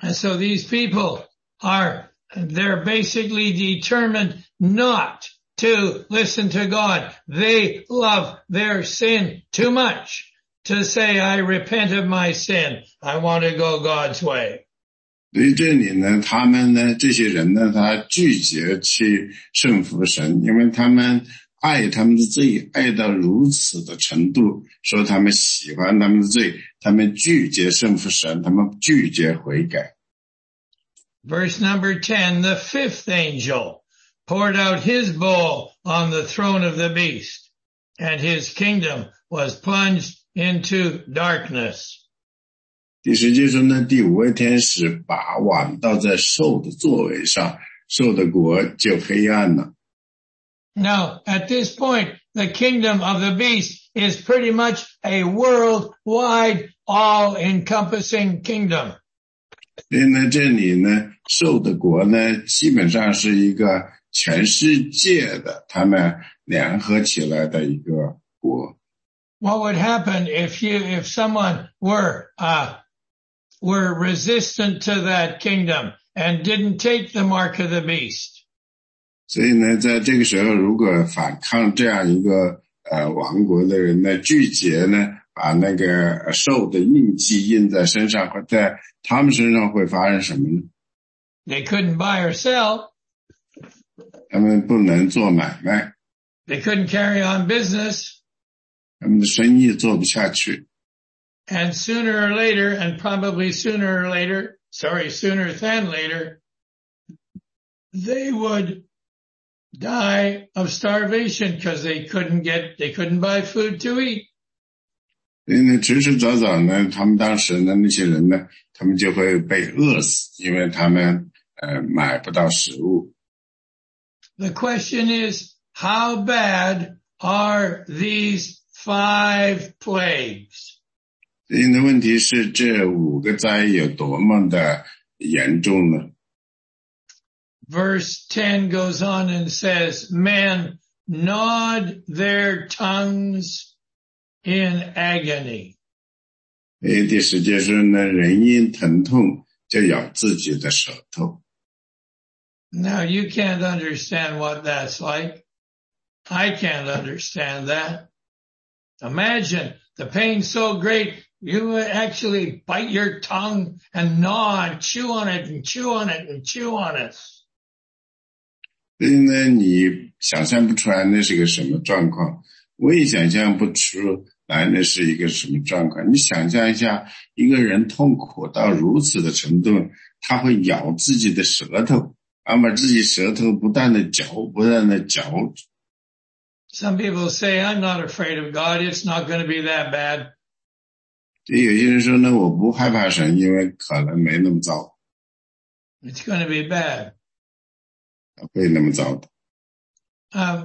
And so these people are, they're basically determined not to listen to God. They love their sin too much to say, I repent of my sin. I want to go God's way. 所以这里呢，他们呢，这些人呢，他拒绝去顺服神，因为他们爱他们的罪，爱到如此的程度，说他们喜欢他们的罪，他们拒绝顺服神，他们拒绝悔改。 Verse number ten, the fifth angel poured out his bowl on the throne of the beast, and his kingdom was plunged into darkness. 第十节说呢，第五位天使把碗倒在兽的座位上，兽的国就黑暗了。 Now, at this point, the kingdom of the beast is pretty much a worldwide, all-encompassing kingdom. 所以呢，这里呢，兽的国呢，基本上是一个全世界的，他们联合起来的一个国。 What would happen if you, if someone were, uh, were resistant to that kingdom and didn't take the mark of the beast? 所以呢，在这个时候，如果反抗这样一个呃王国的人呢，拒绝呢，把那个兽的印记印在身上，或在他们身上会发生什么呢？ They couldn't buy or sell. 他们不能做买卖。 They couldn't carry on business. 他们的生意做不下去。 And sooner or later, and probably sooner or later, sorry, sooner than later, they would die of starvation because they couldn't get, they couldn't buy food to eat. 所以呢，迟迟早早呢，他们当时呢，那些人呢，他们就会被饿死，因为他们呃买不到食物。 The question is, how bad are these five plagues? 所以呢，问题是这五个灾有多么的严重呢？ Verse ten goes on and says, men gnawed their tongues in agony. 所以第十节说呢，人因疼痛就咬自己的舌头。 Now you can't understand what that's like. I can't understand that. Imagine the pain so great, you would actually bite your tongue and gnaw and chew on it and chew on it and chew on it. 所以呢，你想象不出来那是个什么状况，我也想象不出来那是一个什么状况。你想象一下，一个人痛苦到如此的程度，他会咬自己的舌头，而把自己舌头不断的嚼，不断的嚼。 Some people say, I'm not afraid of God. It's not going to be that bad. 所以有些人说呢，我不害怕神，因为可能没那么糟。 It's going to be bad. 会那么糟的。 Um,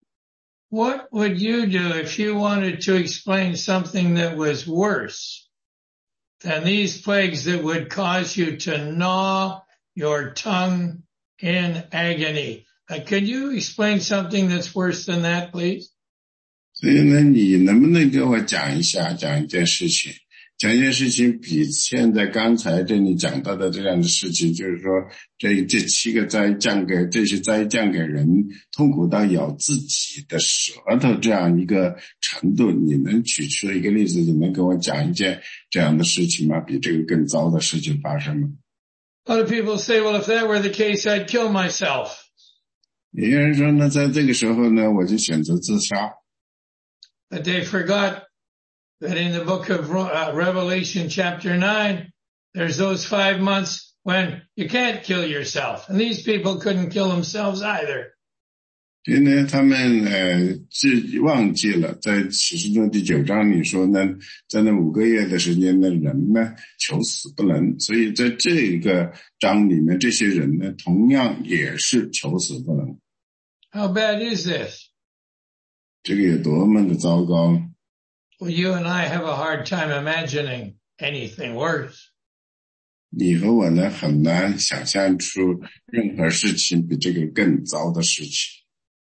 what would you do if you wanted to explain something that was worse than these plagues that would cause you to gnaw your tongue in agony? Uh, could you explain something that's worse than that, please? 所以呢，你能不能给我讲一下，讲一件事情，讲一件事情比现在刚才这里讲到的这样的事情，就是说这这七个灾降给这些灾降给人痛苦到咬自己的舌头这样一个程度，你能举出一个例子，你能给我讲一件这样的事情吗？比这个更糟的事情发生吗？ A lot of people say, well, if that were the case, I'd kill myself. 有些人说呢，在这个时候呢，我就选择自杀。 But they forgot that in the book of uh, Revelation chapter nine, there's those five months when you can't kill yourself. And these people couldn't kill themselves either. 所以呢，他们呃是忘记了，在启示录第九章里说呢，在那五个月的时间呢，人呢求死不能，所以在这个章里面，这些人呢同样也是求死不能。 How bad is this? 这个有多么的糟糕 Well, you and I have a hard time imagining anything worse. 你和我呢很难想象出任何事情比这个更糟的事情。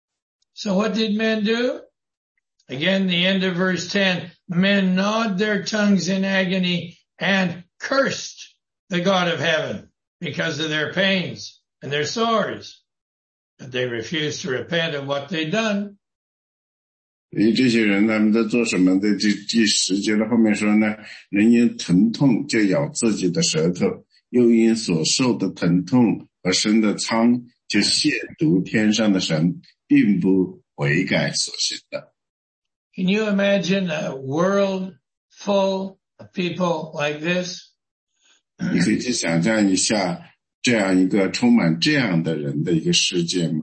So what did men do? Again, the end of verse ten, men gnawed their tongues in agony and cursed the God of heaven because of their pains and their sores. But they refused to repent of what they'd done. 所以这些人他们在做什么？在第第十节的后面说呢，人因疼痛就咬自己的舌头，又因所受的疼痛和生的疮就亵渎天上的神，并不悔改所行的。 Can you imagine a world full of people like this? 你可以去想象一下这样一个充满这样的人的一个世界吗？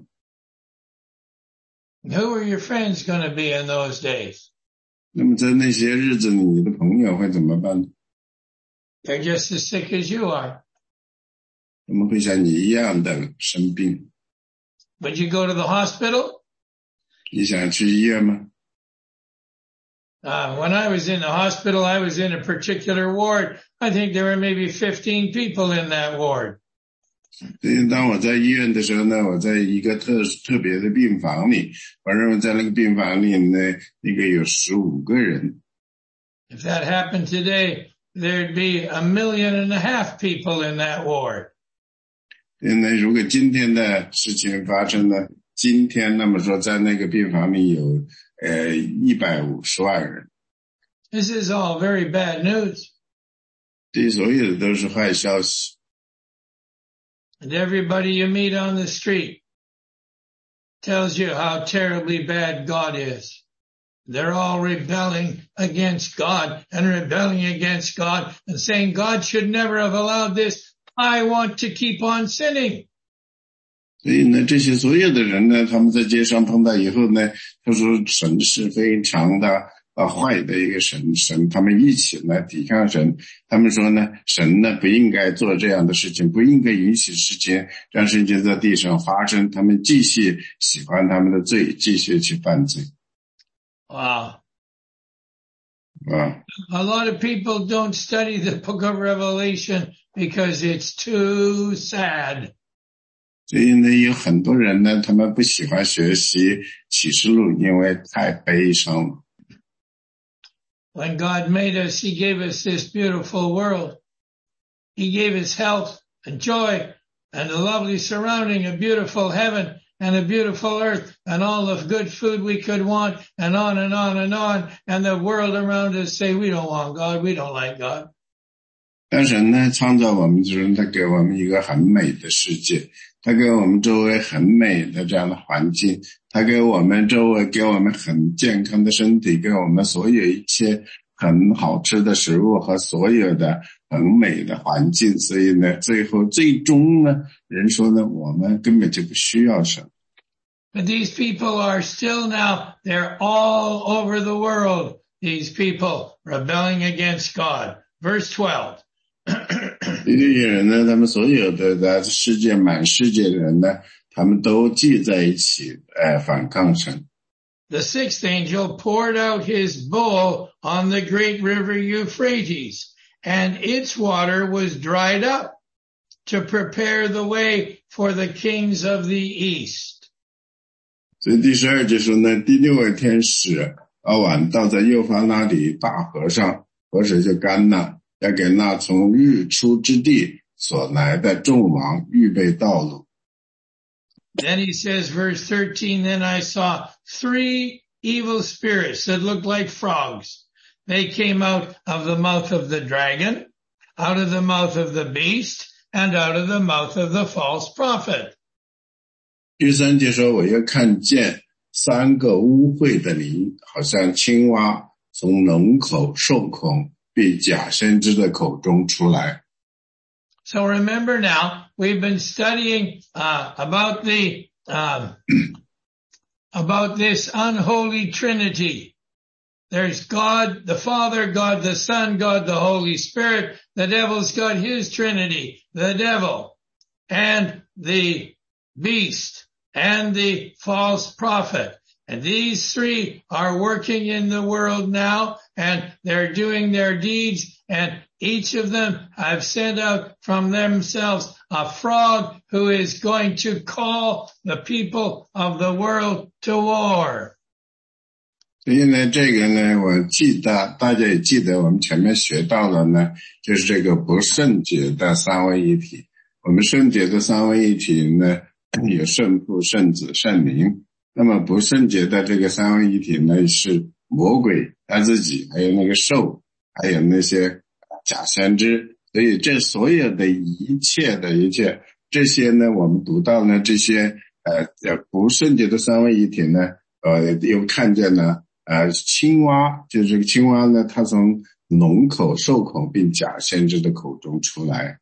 Who are your friends going to be in those days? 那么在那些日子里，你的朋友会怎么办呢？ They're just as sick as you are. 他们会像你一样的生病。 Would you go to the hospital? 你想去医院吗？ Uh, when I was in the hospital, I was in a particular ward. I think there were maybe fifteen people in that ward. 所以当我在医院的时候呢，我在一个特特别的病房里，我认为在那个病房里呢，那个有十五个人。 If that happened today, there'd be a million and a half people in that ward. 因为如果今天的事情发生呢，今天那么说在那个病房里有呃一百五十万人。 This is all very bad news. 这所有的都是坏消息。 And everybody you meet on the street tells you how terribly bad God is. They're all rebelling against God and rebelling against God and saying God should never have allowed this. I want to keep on sinning. 所以呢，这些所有的人呢，他们在街上碰到以后呢，他说神是非常的呃坏的一个神，神他们一起来抵抗神。他们说呢，神呢不应该做这样的事情，不应该允许事情让事情在地上发生。他们继续喜欢他们的罪，继续去犯罪。 Wow. 啊， A lot of people don't study the book of Revelation because it's too sad. 所以呢，有很多人呢，他们不喜欢学习启示录，因为太悲伤了。 When God made us, He gave us this beautiful world. He gave us health and joy and a lovely surrounding, a beautiful heaven and a beautiful earth and all the good food we could want and on and on and on. And the world around us say, we don't want God. We don't like God. 但神呢，创造我们之后，他给我们一个很美的世界，他给我们周围很美的这样的环境，他给我们周围给我们很健康的身体，给我们所有一切很好吃的食物和所有的很美的环境。所以呢，最后最终呢，人说呢，我们根本就不需要神。 But these people are still now, they're all over the world, these people rebelling against God. Verse twelve. 这些人呢，他们所有的在世界满世界的人呢，他们都聚在一起，呃，反抗神。 The sixth angel poured out his bowl on the great river Euphrates, and its water was dried up to prepare the way for the kings of the east. 所以第十二节说呢，第六位天使把碗倒在幼发拉底大河上，河水就干了。 要给那从日出之地所来的众王预备道路。 Then he says, verse thirteen, then I saw three evil spirits that looked like frogs. They came out of the mouth of the dragon, out of the mouth of the beast, and out of the mouth of the false prophet. 第三节说，我又看见三个污秽的灵，好像青蛙从龙口受孔。 被假先知的口中出来。 So remember now, we've been studying uh, about the um, about this unholy Trinity. There's God the Father, God the Son, God the Holy Spirit. The devil's got his Trinity, the devil, and the beast, and the false prophet. And these three are working in the world now, and they're doing their deeds, and each of them have sent out from themselves a frog who is going to call the people of the world to war. 所以呢，这个呢，我记得大家也记得我们前面学到了呢，就是这个不圣洁的三位一体。我们圣洁的三位一体呢，有圣父、圣子、圣灵。那么不圣洁的这个三位一体呢，是魔鬼他自己，还有那个兽，还有那些假先知。所以这所有的一切的一切，这些呢，我们读到呢，这些呃不圣洁的三位一体呢，呃又看见了呃青蛙，就是这个青蛙呢，它从龙口、兽口并假先知的口中出来。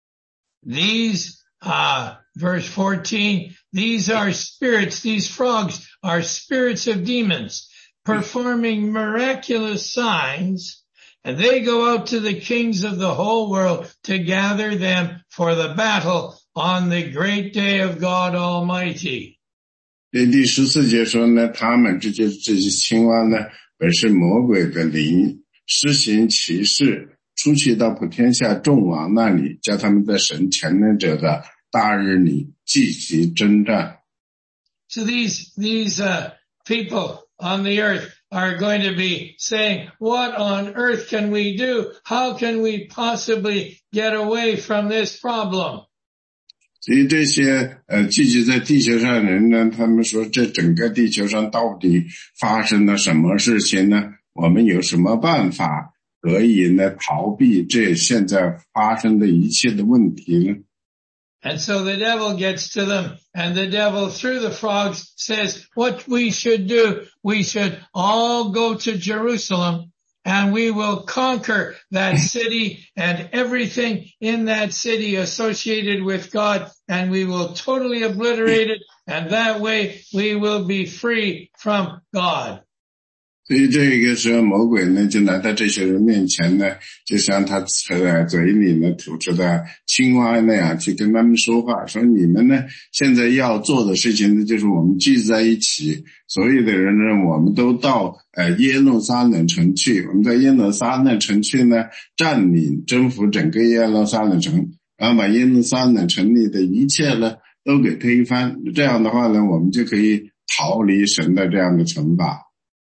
These, uh, verse fourteen, these are spirits, these frogs are spirits of demons performing miraculous signs, and they go out to the kings of the whole world to gather them for the battle on the great day of God Almighty. 第十四节说呢，他们这些这些青蛙呢，本是魔鬼的灵，施行奇事，出去到普天下众王那里，叫他们在神前能者的大日里积极征战。 So these, these, uh, people on the earth are going to be saying, what on earth can we do? How can we possibly get away from this problem? 所以这些呃聚集在地球上的人呢，他们说这整个地球上到底发生了什么事情呢？我们有什么办法可以呢逃避这现在发生的一切的问题呢？ And so the devil gets to them, and the devil through the frogs says, what we should do, we should all go to Jerusalem, and we will conquer that city and everything in that city associated with God, and we will totally obliterate it, and that way we will be free from God. 所以这个时候魔鬼呢就来到这些人面前呢，就像他嘴里呢吐出的青蛙那样去跟他们说话，说你们呢现在要做的事情呢就是我们聚在一起，所有的人呢我们都到呃耶路撒冷城去，我们在耶路撒冷城去呢占领征服整个耶路撒冷城，然后把耶路撒冷城里的一切呢都给推翻，这样的话呢我们就可以逃离神的这样的惩罚。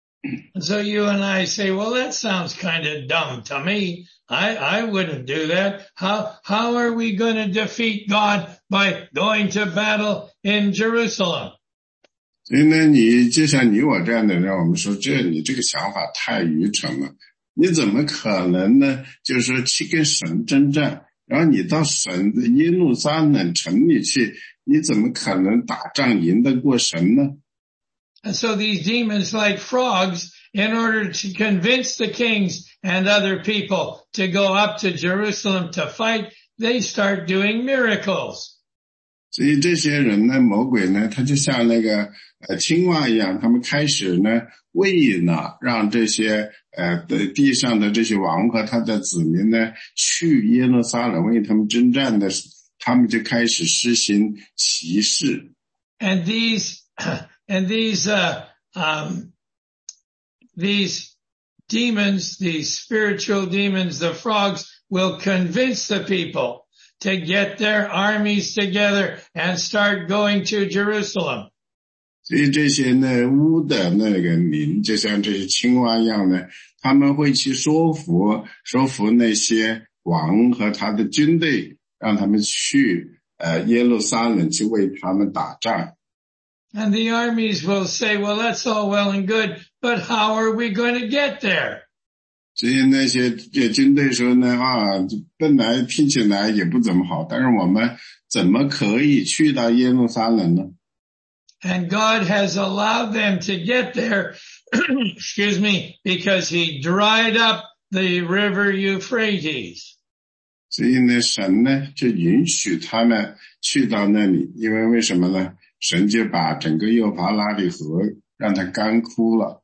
So you and I say, well, that sounds kind of dumb to me. I, I wouldn't do that. How, how are we going to defeat God by going to battle in Jerusalem? 所以呢，你就像你我这样的人，我们说这你这个想法太愚蠢了。你怎么可能呢？就是说去跟神征战，然后你到神的耶路撒冷城里去，你怎么可能打仗赢得过神呢？ And so these demons, like frogs, in order to convince the kings and other people to go up to Jerusalem to fight, they start doing miracles. 所以这些人呢，魔鬼呢，他就像那个呃青蛙一样，他们开始呢，为了让这些呃的地上的这些王和他的子民呢，去耶路撒冷为他们征战的，他们就开始施行奇事。 And these And these, uh, um, these demons, these spiritual demons, the frogs, will convince the people to get their armies together and start going to Jerusalem. 所以这些呢巫的那个灵，就像这些青蛙一样的，他们会去说服说服那些王和他的军队，让他们去呃耶路撒冷去为他们打仗。 And the armies will say, well, that's all well and good, but how are we going to get there? 所以那些军队说呢，啊，本来听起来也不怎么好，但是我们怎么可以去到耶路撒冷呢？ And God has allowed them to get there, excuse me, because he dried up the river Euphrates. 所以呢，神呢就允许他们去到那里，因为为什么呢？神就把整个幼发拉底河让它干枯了。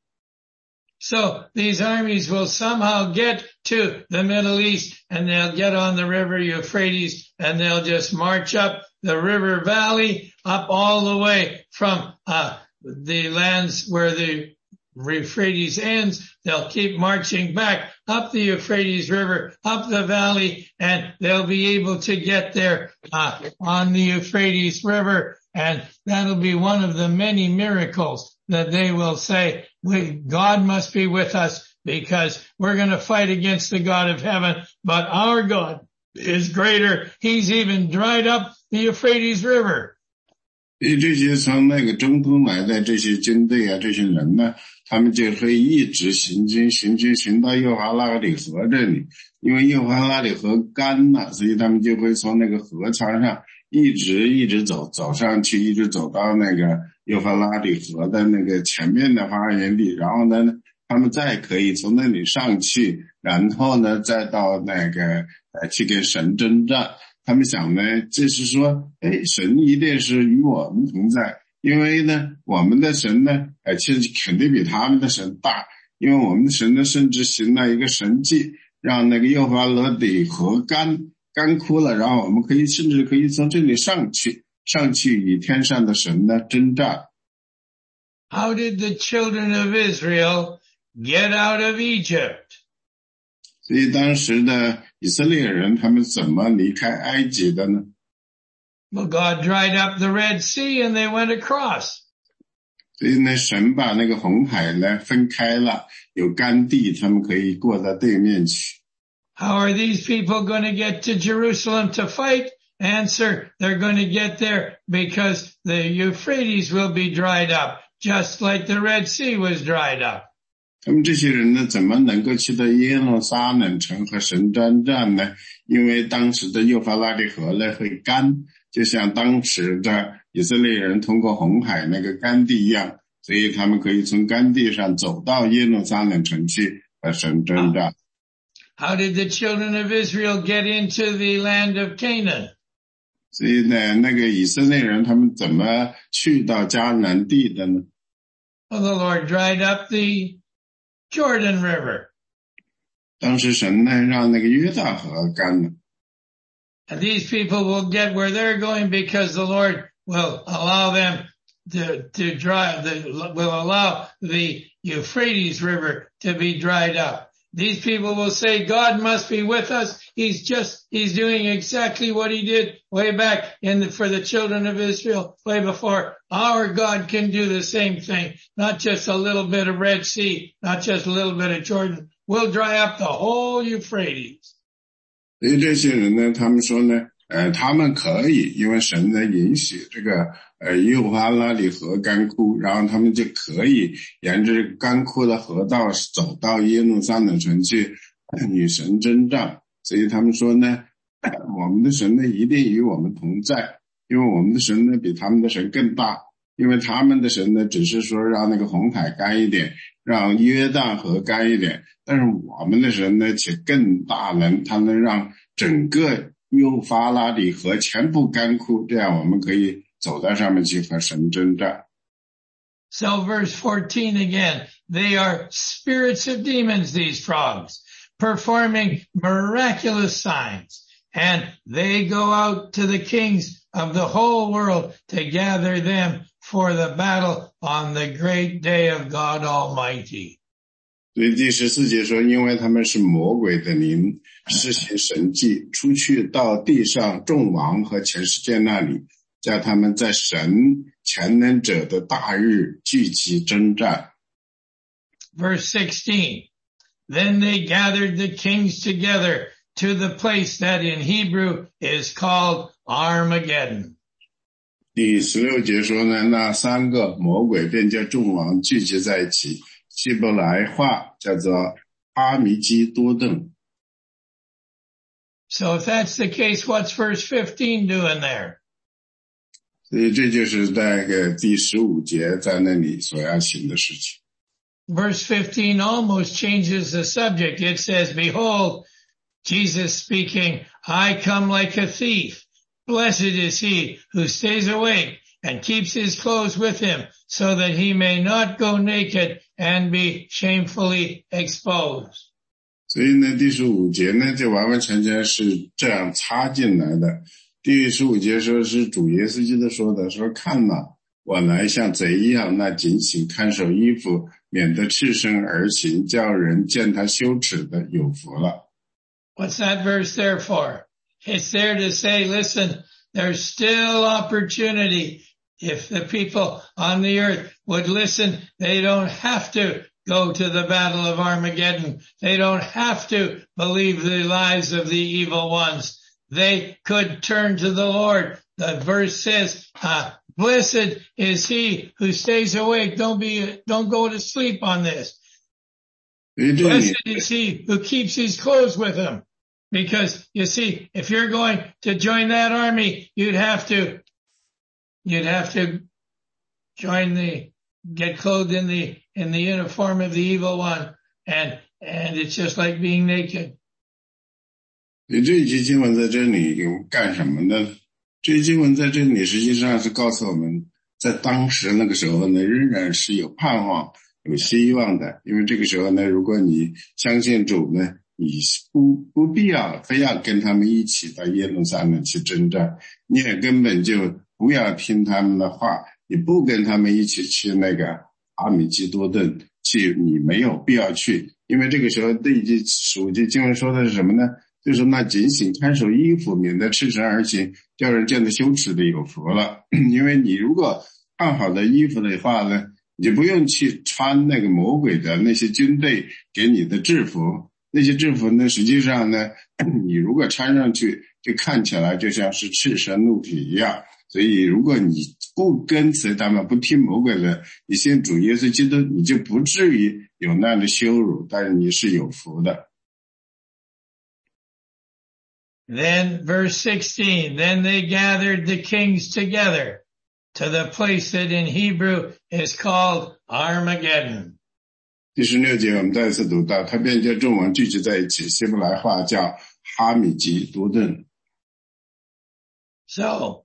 So these armies will somehow get to the Middle East and they'll get on the river Euphrates and they'll just march up the river valley up all the way from uh, the lands where the Euphrates ends. They'll keep marching back up the Euphrates River, up the valley, and they'll be able to get there uh, on the Euphrates River. And that'll be one of the many miracles that they will say, we, God must be with us because we're going to fight against the God of heaven, but our God is greater. He's even dried up the Euphrates River. 所以这些从那个中东来的这些军队啊，这些人呢，他们就会一直行军行军行到幼发拉底河这里，因为幼发拉底河干了，所以他们就会从那个河床上一直一直走走上去，一直走到那个幼发拉底河的那个前面的发源地，然后呢他们再可以从那里上去，然后呢再到那个呃去跟神征战。他们想呢，就是说，哎，神一定是与我们同在，因为呢，我们的神呢，哎，其实肯定比他们的神大，因为我们的神呢，甚至行了一个神迹，让那个幼发拉底河干干枯了，然后我们可以甚至可以从这里上去，上去与天上的神呢征战。 How did the children of Israel get out of Egypt? 所以当时的以色列人他们怎么离开埃及的呢？ Well, God dried up the Red Sea and they went across. 所以呢，神把那个红海呢分开了，有干地，他们可以过到对面去。 How are these people going to get to Jerusalem to fight? Answer, they're going to get there because the Euphrates will be dried up, just like the Red Sea was dried up. 他们这些人呢，怎么能够去到耶路撒冷城和神征战呢？因为当时的幼发拉底河呢会干，就像当时的以色列人通过红海那个干地一样，所以他们可以从干地上走到耶路撒冷城去和神征战。 How did the children of Israel get into the land of Canaan? 所以呢，那个以色列人他们怎么去到迦南地的呢？ Well, the Lord dried up the Jordan River. 当时神呢让那个约旦河干了。 And these people will get where they're going because the Lord will allow them to, to dry, the, will allow the Euphrates River to be dried up. These people will say, God must be with us. He's just, he's doing exactly what he did way back in the, for the children of Israel, way before. Our God can do the same thing, not just a little bit of Red Sea, not just a little bit of Jordan. We'll dry up the whole Euphrates. 所以这些人呢，他们说呢，呃，他们可以，因为神呢允许这个呃幼发拉底河干枯，然后他们就可以沿着干枯的河道走到耶路撒冷城去与神征战。所以他们说呢，我们的神呢一定与我们同在，因为我们的神呢比他们的神更大，因为他们的神呢只是说让那个红海干一点，让约旦河干一点，但是我们的神呢却更大能，他能让整个幼发拉底河全部干枯，这样我们可以走到上面去和神征战。 So verse fourteen again, they are spirits of demons, these frogs, performing miraculous signs, and they go out to the kings of the whole world to gather them for the battle on the great day of God Almighty. 所以第十四节说，因为他们是魔鬼的灵，施行神迹，出去到地上众王和全世界那里，叫他们在神全能者的大日聚集征战。 Verse sixteen, then they gathered the kings together to the place that in Hebrew is called Armageddon. 第十六节说呢，那三个魔鬼便叫众王聚集在一起，希伯来话叫做阿米基多顿。 So if that's the case, what's verse fifteen doing there? 所以这就是那个第十五节在那里所要行的事情。 Verse fifteen almost changes the subject. It says, behold, Jesus speaking, I come like a thief. Blessed is he who stays awake and keeps his clothes with him so that he may not go naked and be shamefully exposed. 所以呢，第十五节呢，就完完全全是这样插进来的。第十五节说是主耶稣基督说的，说看哪，我来像贼一样，那警醒看守衣服，免得赤身而行，叫人见他羞耻的，有福了。 What's that verse there for? It's there to say, listen, there's still opportunity. if the people on the earth would listen, they don't have to go to the battle of Armageddon. They don't have to believe the lies of the evil ones. They could turn to the Lord. The verse says, uh, blessed is he who stays awake. Don't be, don't go to sleep on this. Blessed is he who keeps his clothes with him. Because you see, if you're going to join that army, you'd have to, you'd have to join the, get clothed in the, in the uniform of the evil one. And, and it's just like being naked. 这一节经文在这里干什么呢？这一经文在这里实际上是告诉我们，在当时那个时候呢，仍然是有盼望、有希望的。因为这个时候呢，如果你相信主呢，你不不必要非要跟他们一起到耶路撒冷去征战，你也根本就不要听他们的话，你不跟他们一起去那个阿米基多顿去，你没有必要去。因为这个时候这一节属节经文说的是什么呢？就是那警醒看守衣服，免得赤身而行，叫人见得羞耻的有福了。因为你如果看好的衣服的话呢，你就不用去穿那个魔鬼的那些军队给你的制服。那些制服呢，实际上呢，你如果穿上去，就看起来就像是赤身露体一样。所以如果你不跟随他们，不听魔鬼的，你信主耶稣基督，你就不至于有那样的羞辱，但是你是有福的。 Then verse sixteen, then they gathered the kings together to the place that in Hebrew is called Armageddon. 第十六节我们再次读到，他便将众王聚集在一起，希伯来话叫哈米吉多顿。 So,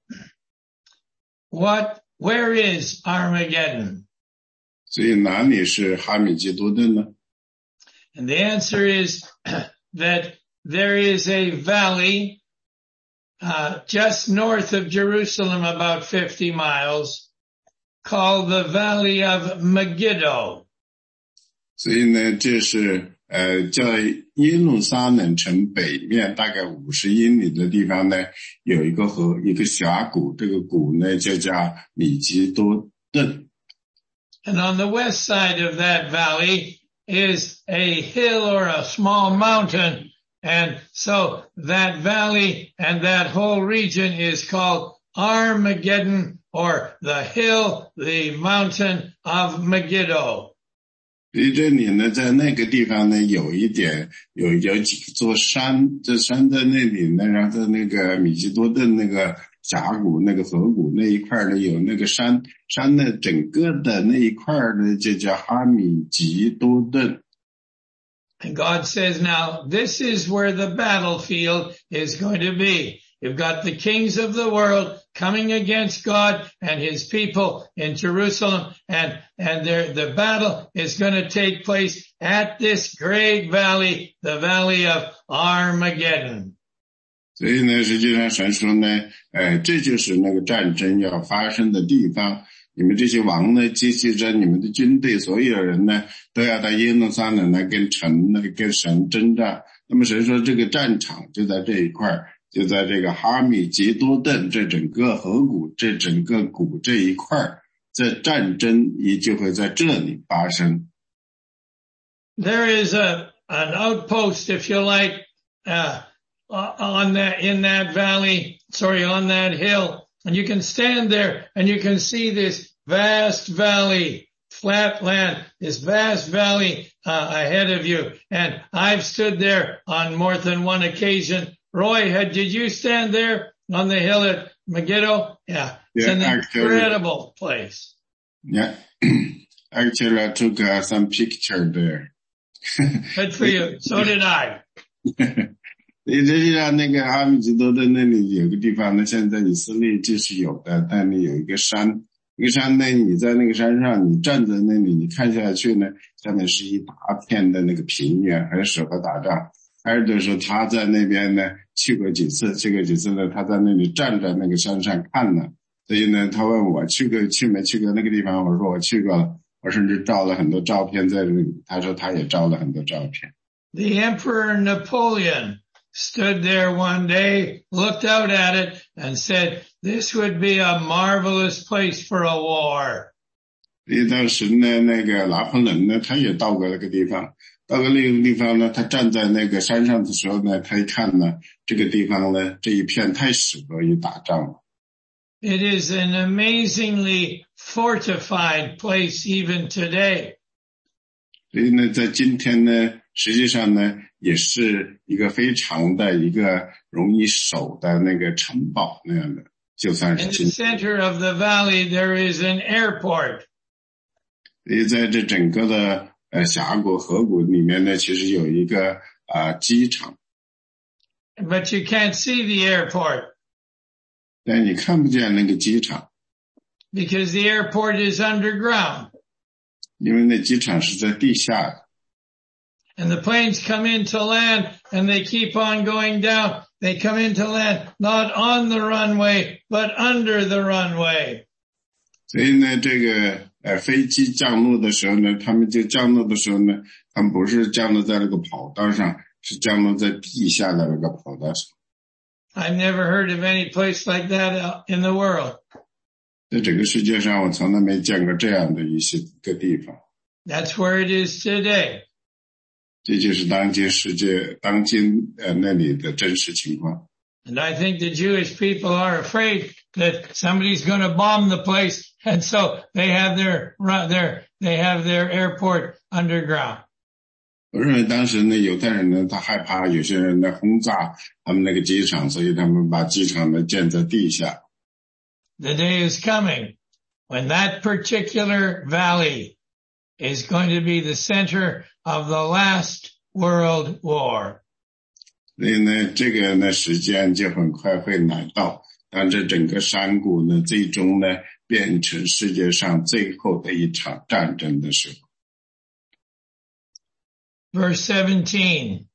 what, where is Armageddon? 所以哪里是哈米吉多顿呢？ And the answer is that there is a valley uh, just north of Jerusalem, about fifty miles, called the Valley of Megiddo. 所以呢，这是呃，在耶路撒冷城北面大概五十英里的地方呢，有一个河，一个峡谷，这个谷呢就叫米基多顿。 And on the west side of that valley is a hill or a small mountain. And so that valley and that whole region is called Armageddon, or the hill, the mountain of Megiddo. 所以这里呢，在那个地方呢，有一点有有几座山，这山在那里呢，然后在那个米基多顿那个峡谷、那个河谷那一块呢，有那个山，山的整个的那一块呢，就叫哈米吉多顿。 And God says, now, this is where the battlefield is going to be. You've got the kings of the world coming against God and his people in Jerusalem, and, and the battle is going to take place at this great valley, the valley of Armageddon. 所以呢，实际上神说呢，呃，这就是那个战争要发生的地方。你们这些王呢，集结着你们的军队，所有人呢，都要到耶路撒冷来跟城呢，跟神征战。那么神说这个战场就在这一块，就在这个哈米吉多顿这整个河谷，这整个谷这一块，这战争也就会在这里发生。 There is a an outpost, if you like, uh, on that in that valley, sorry, on that hill. And you can stand there and you can see this vast valley, flat land, this vast valley uh, ahead of you. And I've stood there on more than one occasion. Roy, had, did you stand there on the hill at Megiddo? Yeah. It's yeah, an actually, incredible place. Yeah. Actually, I took uh, some picture there. Good for you. So did I. 实际上那个哈米吉多顿那里有个地方呢，现在以色列就是有的，但那有一个山，一个山呢，你在那个山上，你站在那里，你看下去呢，下面是一大片的那个平原，很适合打仗。还有就是说他在那边呢去过几次，去过几次呢，他在那里站在那个山上看呢，所以呢，他问我去过去没去过那个地方，我说我去过了，我甚至照了很多照片在这里，他说他也照了很多照片。 The Emperor Napoleon stood there one day, looked out at it, and said, this would be a marvelous place for a war. 所以当时呢，那个拿破仑呢，他也到过那个地方，到过那个地方呢，他站在那个山上的时候呢，他一看呢，这个地方呢，这一片太适合于打仗了。 It is an amazingly fortified place even today. 所以呢，在今天呢，实际上呢，也是一个非常的一个容易守的那个城堡那样的，就算是 In 今 the center of the valley, there is an airport. 所以在这整个的呃峡谷河谷里面呢，其实有一个啊、呃、机场。 But you can't see the airport. 但你看不见那个机场。 Because the airport is underground. 因为那机场是在地下的。 And the planes come into land and they keep on going down. They come into land not on the runway, but under the runway. 所以呢，这个呃飞机降落的时候呢，他们就降落的时候呢，他们不是降落在那个跑道上，是降落在地下的那个跑道上。 I've never heard of any place like that in the world. 在整个世界上，我从来没见过这样的一些个地方。 That's where it is today. 这就是当今世界当今呃那里的真实情况。 And I think the Jewish people are afraid that somebody's going to bomb the place, and so they have their their they have their airport underground. 我认为当时呢，犹太人呢，他害怕有些人呢轰炸他们那个机场，所以他们把机场呢建在地下。 The day is coming when that particular valley is going to be the center of the last world war. 所以呢，这个呢时间就很快会来到，当这整个山谷呢最终呢变成世界上最后的一场战争的时候。 Verse seventeen.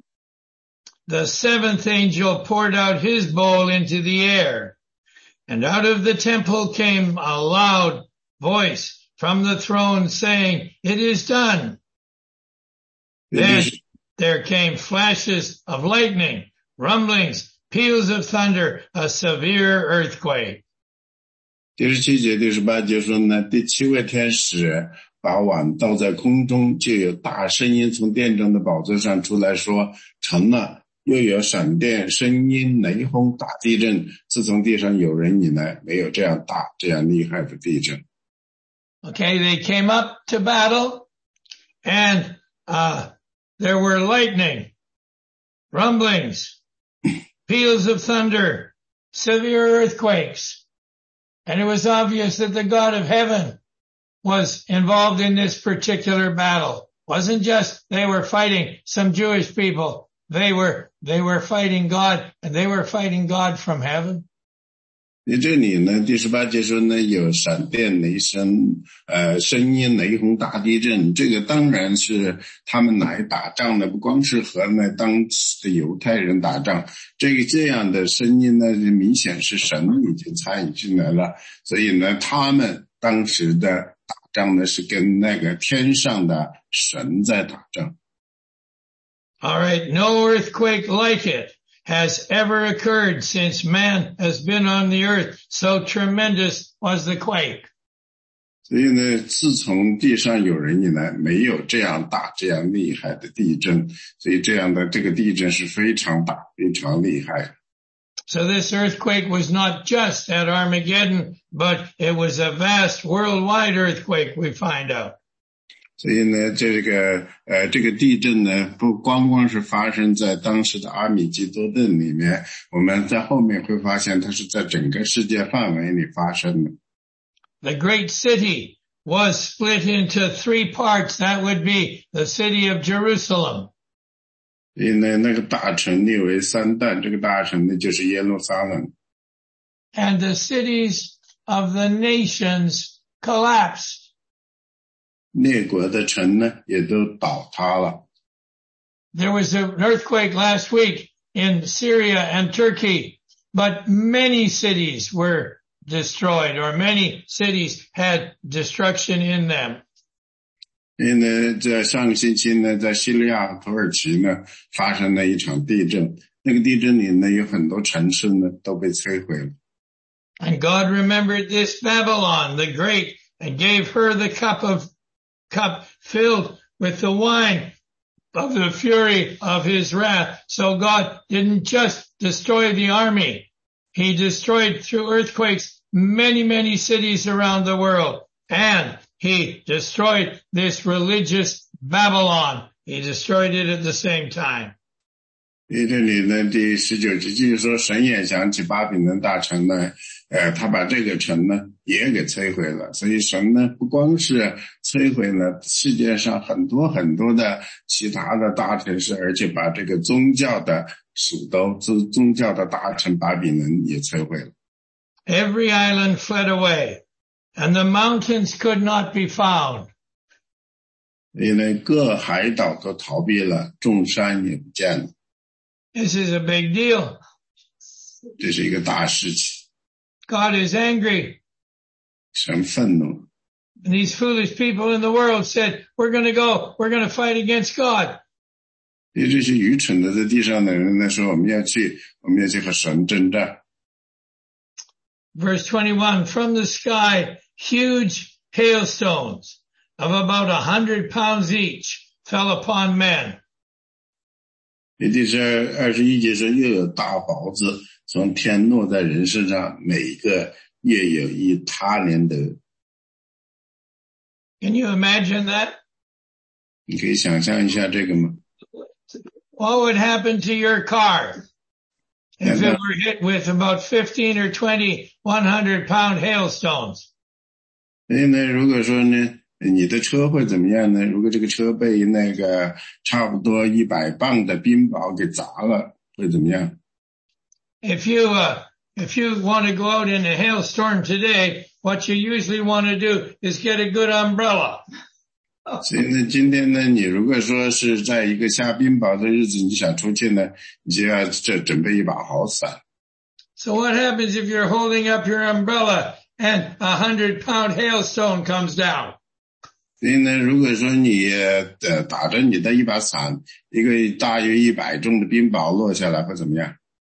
The seventh angel poured out his bowl into the air, and out of the temple came a loud voice from the throne saying, "It is done." Then there came flashes of lightning, rumblings, peals of thunder, a severe earthquake. 第十七节、第十八节说呢，第七位天使把碗倒在空中，就有大声音从殿中的宝座上出来说，成了。又有闪电、声音、雷轰、大地震，自从地上有人以来，没有这样大、这样厉害的地震。 Okay, they came up to battle, and uh, there were lightning, rumblings, peals of thunder, severe earthquakes, and it was obvious that the God of heaven was involved in this particular battle. It wasn't just they were fighting some Jewish people. They were, they were fighting God, and they were fighting God from heaven. 在这里呢，第十八节说呢，有闪电、雷声、呃，声音、雷轰、大地震。这个当然是他们来打仗的，不光是和呢当时的犹太人打仗。这个这样的声音呢，明显是神已经参与进来了。所以呢，他们当时的打仗呢，是跟那个天上的神在打仗。 All right, no earthquake like it has ever occurred since man has been on the earth. So tremendous was the quake. 所以呢，自从地上有人以来，没有这样大、这样厉害的地震。所以这样的这个地震是非常大、非常厉害。 So this earthquake was not just at Armageddon, but it was a vast worldwide earthquake, we find out. 所以呢，这个呃，这个地震呢，不光光是发生在当时的阿米基多顿里面，我们在后面会发现它是在整个世界范围里发生的。 The great city was split into three parts. That would be the city of Jerusalem. 所以呢，那个大城列为三弹，这个大城呢就是耶路撒冷。 And the cities of the nations collapsed. 列国的城呢也都倒塌了。 There was an earthquake last week in Syria and Turkey, but many cities were destroyed, or many cities had destruction in them. 因为呢，在上个星期呢，在叙利亚、土耳其呢发生了一场地震， 那个地震里呢，有很多城市呢都被摧毁了。 And God remembered this Babylon the great and gave her the cup of cup filled with the wine of the fury of his wrath. So God didn't just destroy the army. He destroyed through earthquakes many, many cities around the world. And he destroyed this religious Babylon. He destroyed it at the same time. 在这里呢，第十九节就是说，神也想起巴比伦大城呢，呃，他把这个城呢也给摧毁了。所以神呢不光是摧毁了世界上很多很多的其他的大城市，而且把这个宗教的首都、宗宗教的大城巴比伦也摧毁了。 Every island fled away, and the mountains could not be found. 因为各海岛都逃避了，众山也不见了。 This is a big deal. 这是一个大事情。 God is angry. 神愤怒。 And these foolish people in the world said, we're going to go, we're going to fight against God. 因为这些愚蠢的在地上的人呢说，我们要去，我们要去和神征战。 Verse twenty-one, from the sky, huge hailstones of about a hundred pounds each fell upon men. 第十二十一节说，又有大雹子从天落在人身上，每一个月有一他连得。 Can you imagine that? 你可以想象一下这个吗？ What would happen to your car if it were hit with about fifteen or twenty one hundred pound hailstones? 所以呢，如果说呢，你的车会怎么样呢？如果这个车被那个差不多一百磅的冰雹给砸了，会怎么样？ If you, uh, if you want to go out in a hailstorm today, what you usually want to do is get a good umbrella. 所以呢，今天呢，你如果说是在一个下冰雹的日子，你想出去呢，你就要这准备一把好伞。 So what happens if you're holding up your umbrella and a hundred pound hailstone comes down? 所以呢，如果说你呃打着你的一把伞，一个大约一百重的冰雹落下来会怎么样？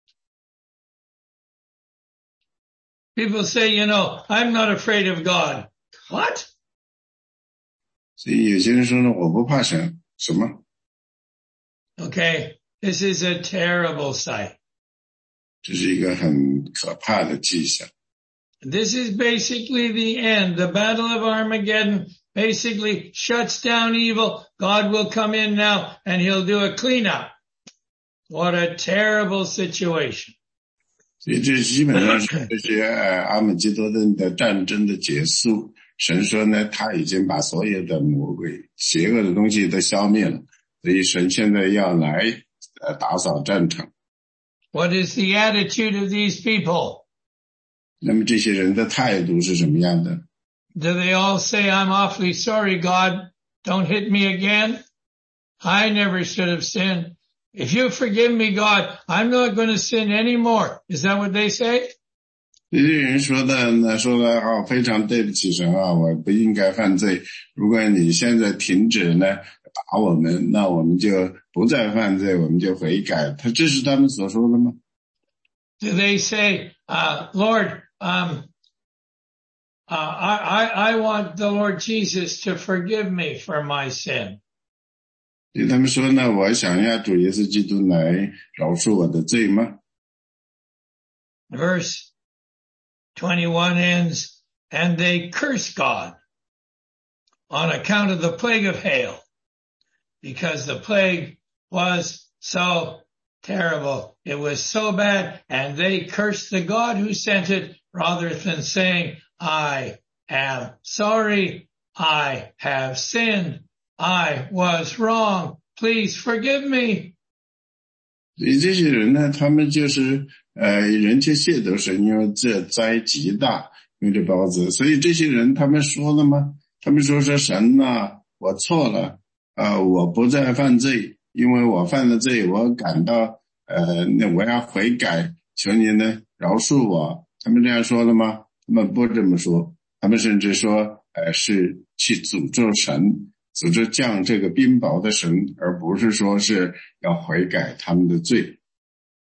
People say, you know, I'm not afraid of God. What? 所以有些人说呢，我不怕神，什么？ Okay, this is a terrible sight. 这是一个很可怕的迹象。 This is basically the end. The Battle of Armageddon basically shuts down evil. God will come in now and he'll do a cleanup. What a terrible situation. 所以这基本上是这些呃阿姆基多顿的战争的结束。神说呢，他已经把所有的魔鬼、邪恶的东西都消灭了，所以神现在要来呃打扫战场。 What is the attitude of these people? 那么这些人的态度是什么样的？ Do they all say, I'm awfully sorry, God, don't hit me again? I never should have sinned. If you forgive me, God, I'm not going to sin anymore. Is that what they say? 这些人说的呢，说的啊，非常对不起神啊，我不应该犯罪。如果你现在停止呢打我们，那我们就不再犯罪，我们就悔改。他这是他们所说的吗？ Do they say, uh, Lord, um, uh, I, I, I want the Lord Jesus to forgive me for my sin? 对他们说呢，我想要主耶稣基督来饶恕我的罪吗？ Verse twenty-one ends, and they curse God on account of the plague of hail, because the plague was so terrible. It was so bad, and they cursed the God who sent it rather than saying, I am sorry, I have sinned, I was wrong, please forgive me. 所以这些人呢，他们就是呃人切亵渎神，因为这灾极大，因为这雹子。所以这些人他们说了吗？他们说是神啊，我错了，呃，我不再犯罪，因为我犯了罪，我感到呃，那我要悔改，求你呢饶恕我。他们这样说了吗？他们不这么说，他们甚至说，呃，是去诅咒神。诅咒降这个冰雹的神，而不是说是要悔改他们的罪。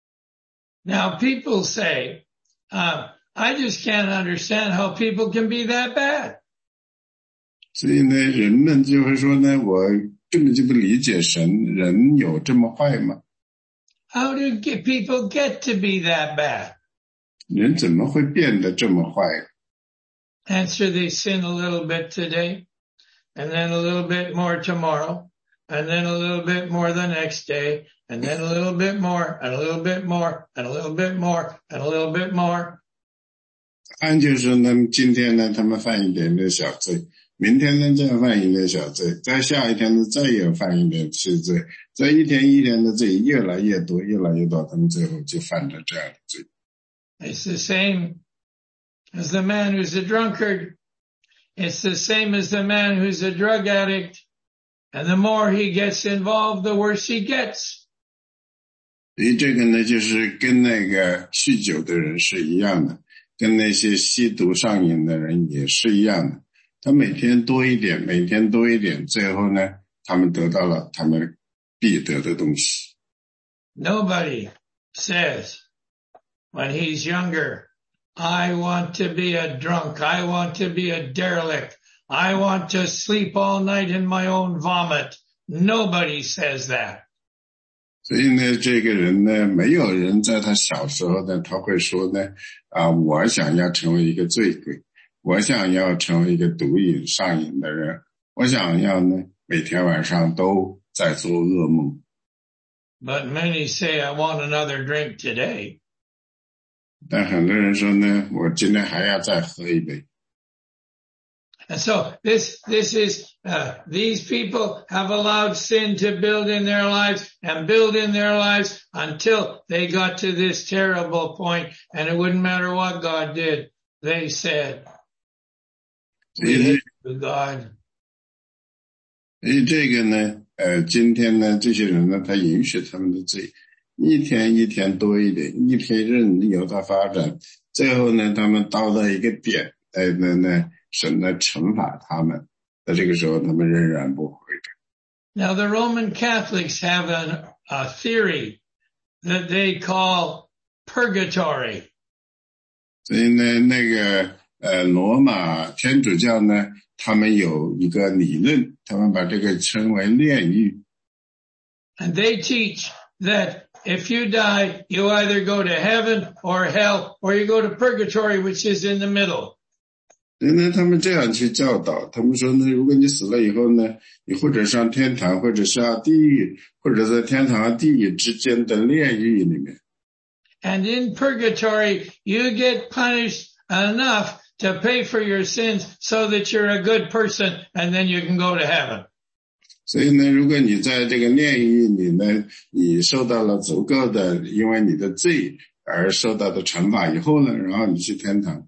Now people say, uh, I just can't understand how people can be that bad. 所以呢，人们就会说呢，我根本就不理解神，人有这么坏吗？ How do get people get to be that bad? 人怎么会变得这么坏？ Answer, they sin a little bit today, and then a little bit more tomorrow, and then a little bit more the next day, and then a little bit more, and a little bit more, and a little bit more, and a little bit more. 答案就是呢，今天呢，他们犯一点点小罪，明天呢再犯一点小罪，再下一天呢再有犯一点小罪，再一天一天的罪越来越多，越来越多，他们最后就犯了这样的罪。 It's the same as the man who's a drunkard. It's the same as the man who's a drug addict. And the more he gets involved, the worse he gets. 所以这个呢，就是跟那个酗酒的人是一样的，跟那些吸毒上瘾的人也是一样的。他每天多一点，每天多一点，最后呢，他们得到了他们必得的东西。 Nobody says when he's younger, I want to be a drunk, I want to be a derelict, I want to sleep all night in my own vomit. Nobody says that. 所以呢，这个人呢，没有人在他小时候呢，他会说呢，啊，我想要成为一个醉鬼，我想要成为一个毒瘾上瘾的人，我想要呢，每天晚上都在做噩梦。 But many say, I want another drink today. 但很多人说呢，我今天还要再喝一杯。 And so this, this is, uh, these people have allowed sin to build in their lives and build in their lives until they got to this terrible point, and it wouldn't matter what God did. They said, we hate you, God. 所以这个呢，呃，今天呢，这些人呢，他允许他们的罪一天一天多一点，一天任由它发展，最后呢，他们到了一个点，哎，那那神呢惩罚他们，在这个时候他们仍然不悔改。 Now the Roman Catholics have an, a theory that they call purgatory. 所以呢，那个呃，罗马天主教呢，他们有一个理论，他们把这个称为炼狱。 And they teach that if you die, you either go to heaven or hell, or you go to purgatory, which is in the middle. 所以呢，他们这样去教导，他们说呢，如果你死了以后呢，你或者上天堂，或者下地狱，或者在天堂和地狱之间的炼狱里面。 And in purgatory, you get punished enough to pay for your sins so that you're a good person, and then you can go to heaven. 所以呢，如果你在这个炼狱里呢，你受到了足够的因为你的罪而受到的惩罚以后呢，然后你去天堂。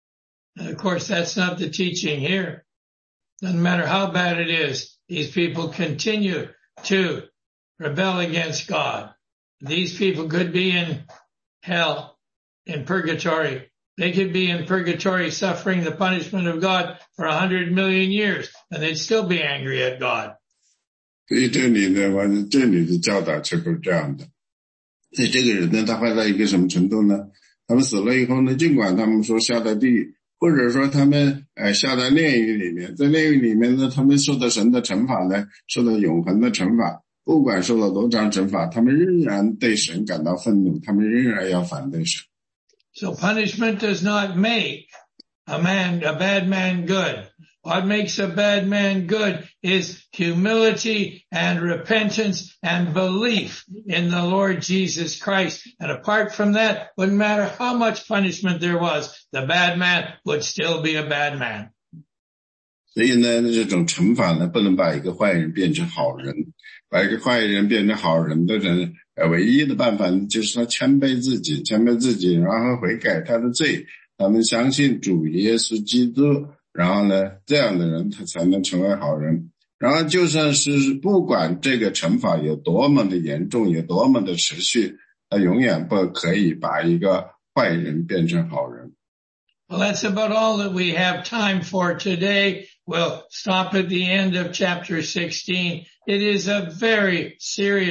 And of course, that's not the teaching here. Doesn't matter how bad it is, these people continue to rebel against God. These people could be in hell, in purgatory. They could be in purgatory suffering the punishment of God for a hundred million years, and they'd still be angry at God. 所以这里呢，我这里的教导却不是这样的。所以这个人呢，他坏到一个什么程度呢？他们死了以后呢，尽管他们说下到地狱，或者说他们呃下到炼狱里面，在炼狱里面呢，他们受到神的惩罚呢，受到永恒的惩罚。不管受到多长惩罚，他们仍然对神感到愤怒，他们仍然要反对神。 So punishment does not make a man, a bad man good. What makes a bad man good is humility and repentance and belief in the Lord Jesus Christ. And apart from that, wouldn't matter how much punishment there was, the bad man would still be a bad man. 所以呢，这种惩罚呢，不能把一个坏人变成好人，把一个坏人变成好人的人，呃，唯一的办法呢，就是他谦卑自己，谦卑自己，然后悔改他的罪，他们相信主耶稣基督。 然后呢，这样的人他才能成为好人。然后就算是不管这个惩罚有多么的严重，有多么的持续，他永远不可以把一个坏人变成好人。 Well, that's about all that we have time for today. We'll stop at the end of chapter sixteen. It is a very serious,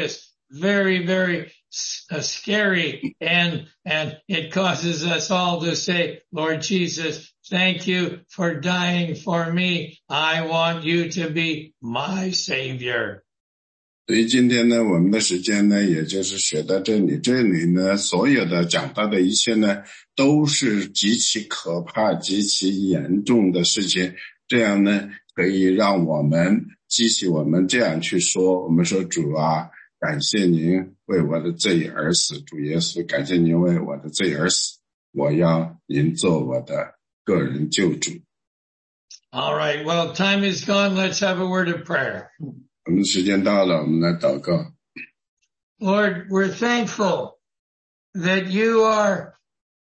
very, very uh, scary, and and it causes us all to say, Lord Jesus, thank you for dying for me. I want you to be my Savior. 所以今天呢，我们的时间呢，也就是学到这里。这里呢，所有的讲到的一切呢，都是极其可怕、极其严重的事情。这样呢，可以让我们激起我们这样去说：我们说主啊，感谢您为我的罪而死，主耶稣，感谢您为我的罪而死，我要您做我的个人救主。 All right, well, time is gone. Let's have a word of prayer. 我们时间到了，我们来祷告。 Lord, we're thankful that you are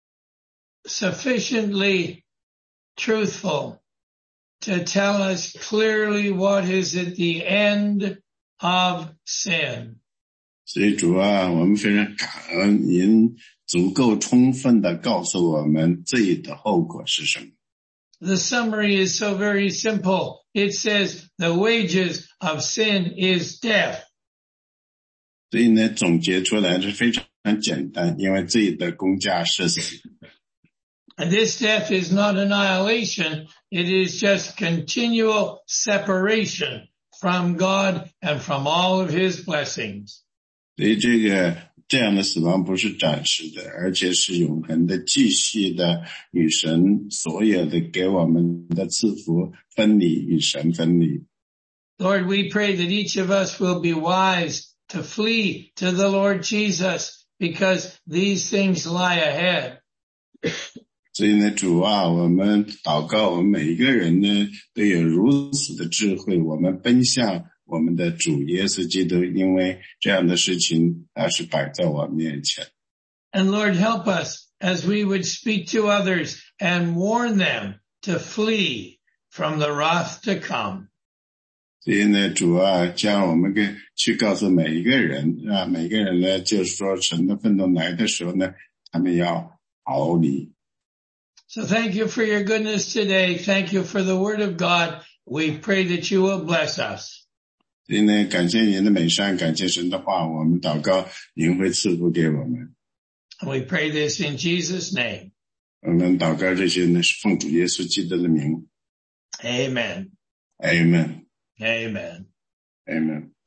sufficiently truthful to tell us clearly what is at the end of sin. 所以主啊，我们非常感恩您足够充分地告诉我们罪的后果是什么。 The summary is so very simple. It says the wages of sin is death. 所以呢，总结出来是非常简单，因为罪的工价是死。 And this death is not annihilation. It is just continual separation from God and from all of his blessings. 所以这个这样的死亡不是暂时的，而且是永恒的，继续的与神所有的给我们的赐福分离，与神分离。 Lord, we pray that each of us will be wise to flee to the Lord Jesus, because these things lie ahead. 所以呢，主啊，我们祷告，我们每一个人呢都有如此的智慧，我们奔向我们的主耶稣基督，因为这样的事情啊是摆在我面前。 And Lord, help us as we would speak to others and warn them to flee from the wrath to come. 所以呢，主啊，将我们跟去告诉每一个人啊，每一个人呢，就是说神的愤怒来的时候呢，他们要逃离。 So thank you for your goodness today. Thank you for the word of God. We pray that you will bless us. 所以呢，感谢您的美善，感谢神的话，我们祷告，您会赐福给我们。 We pray this in Jesus' name. 我们祷告这些呢，是奉主耶稣基督的名。 Amen. Amen. Amen. Amen.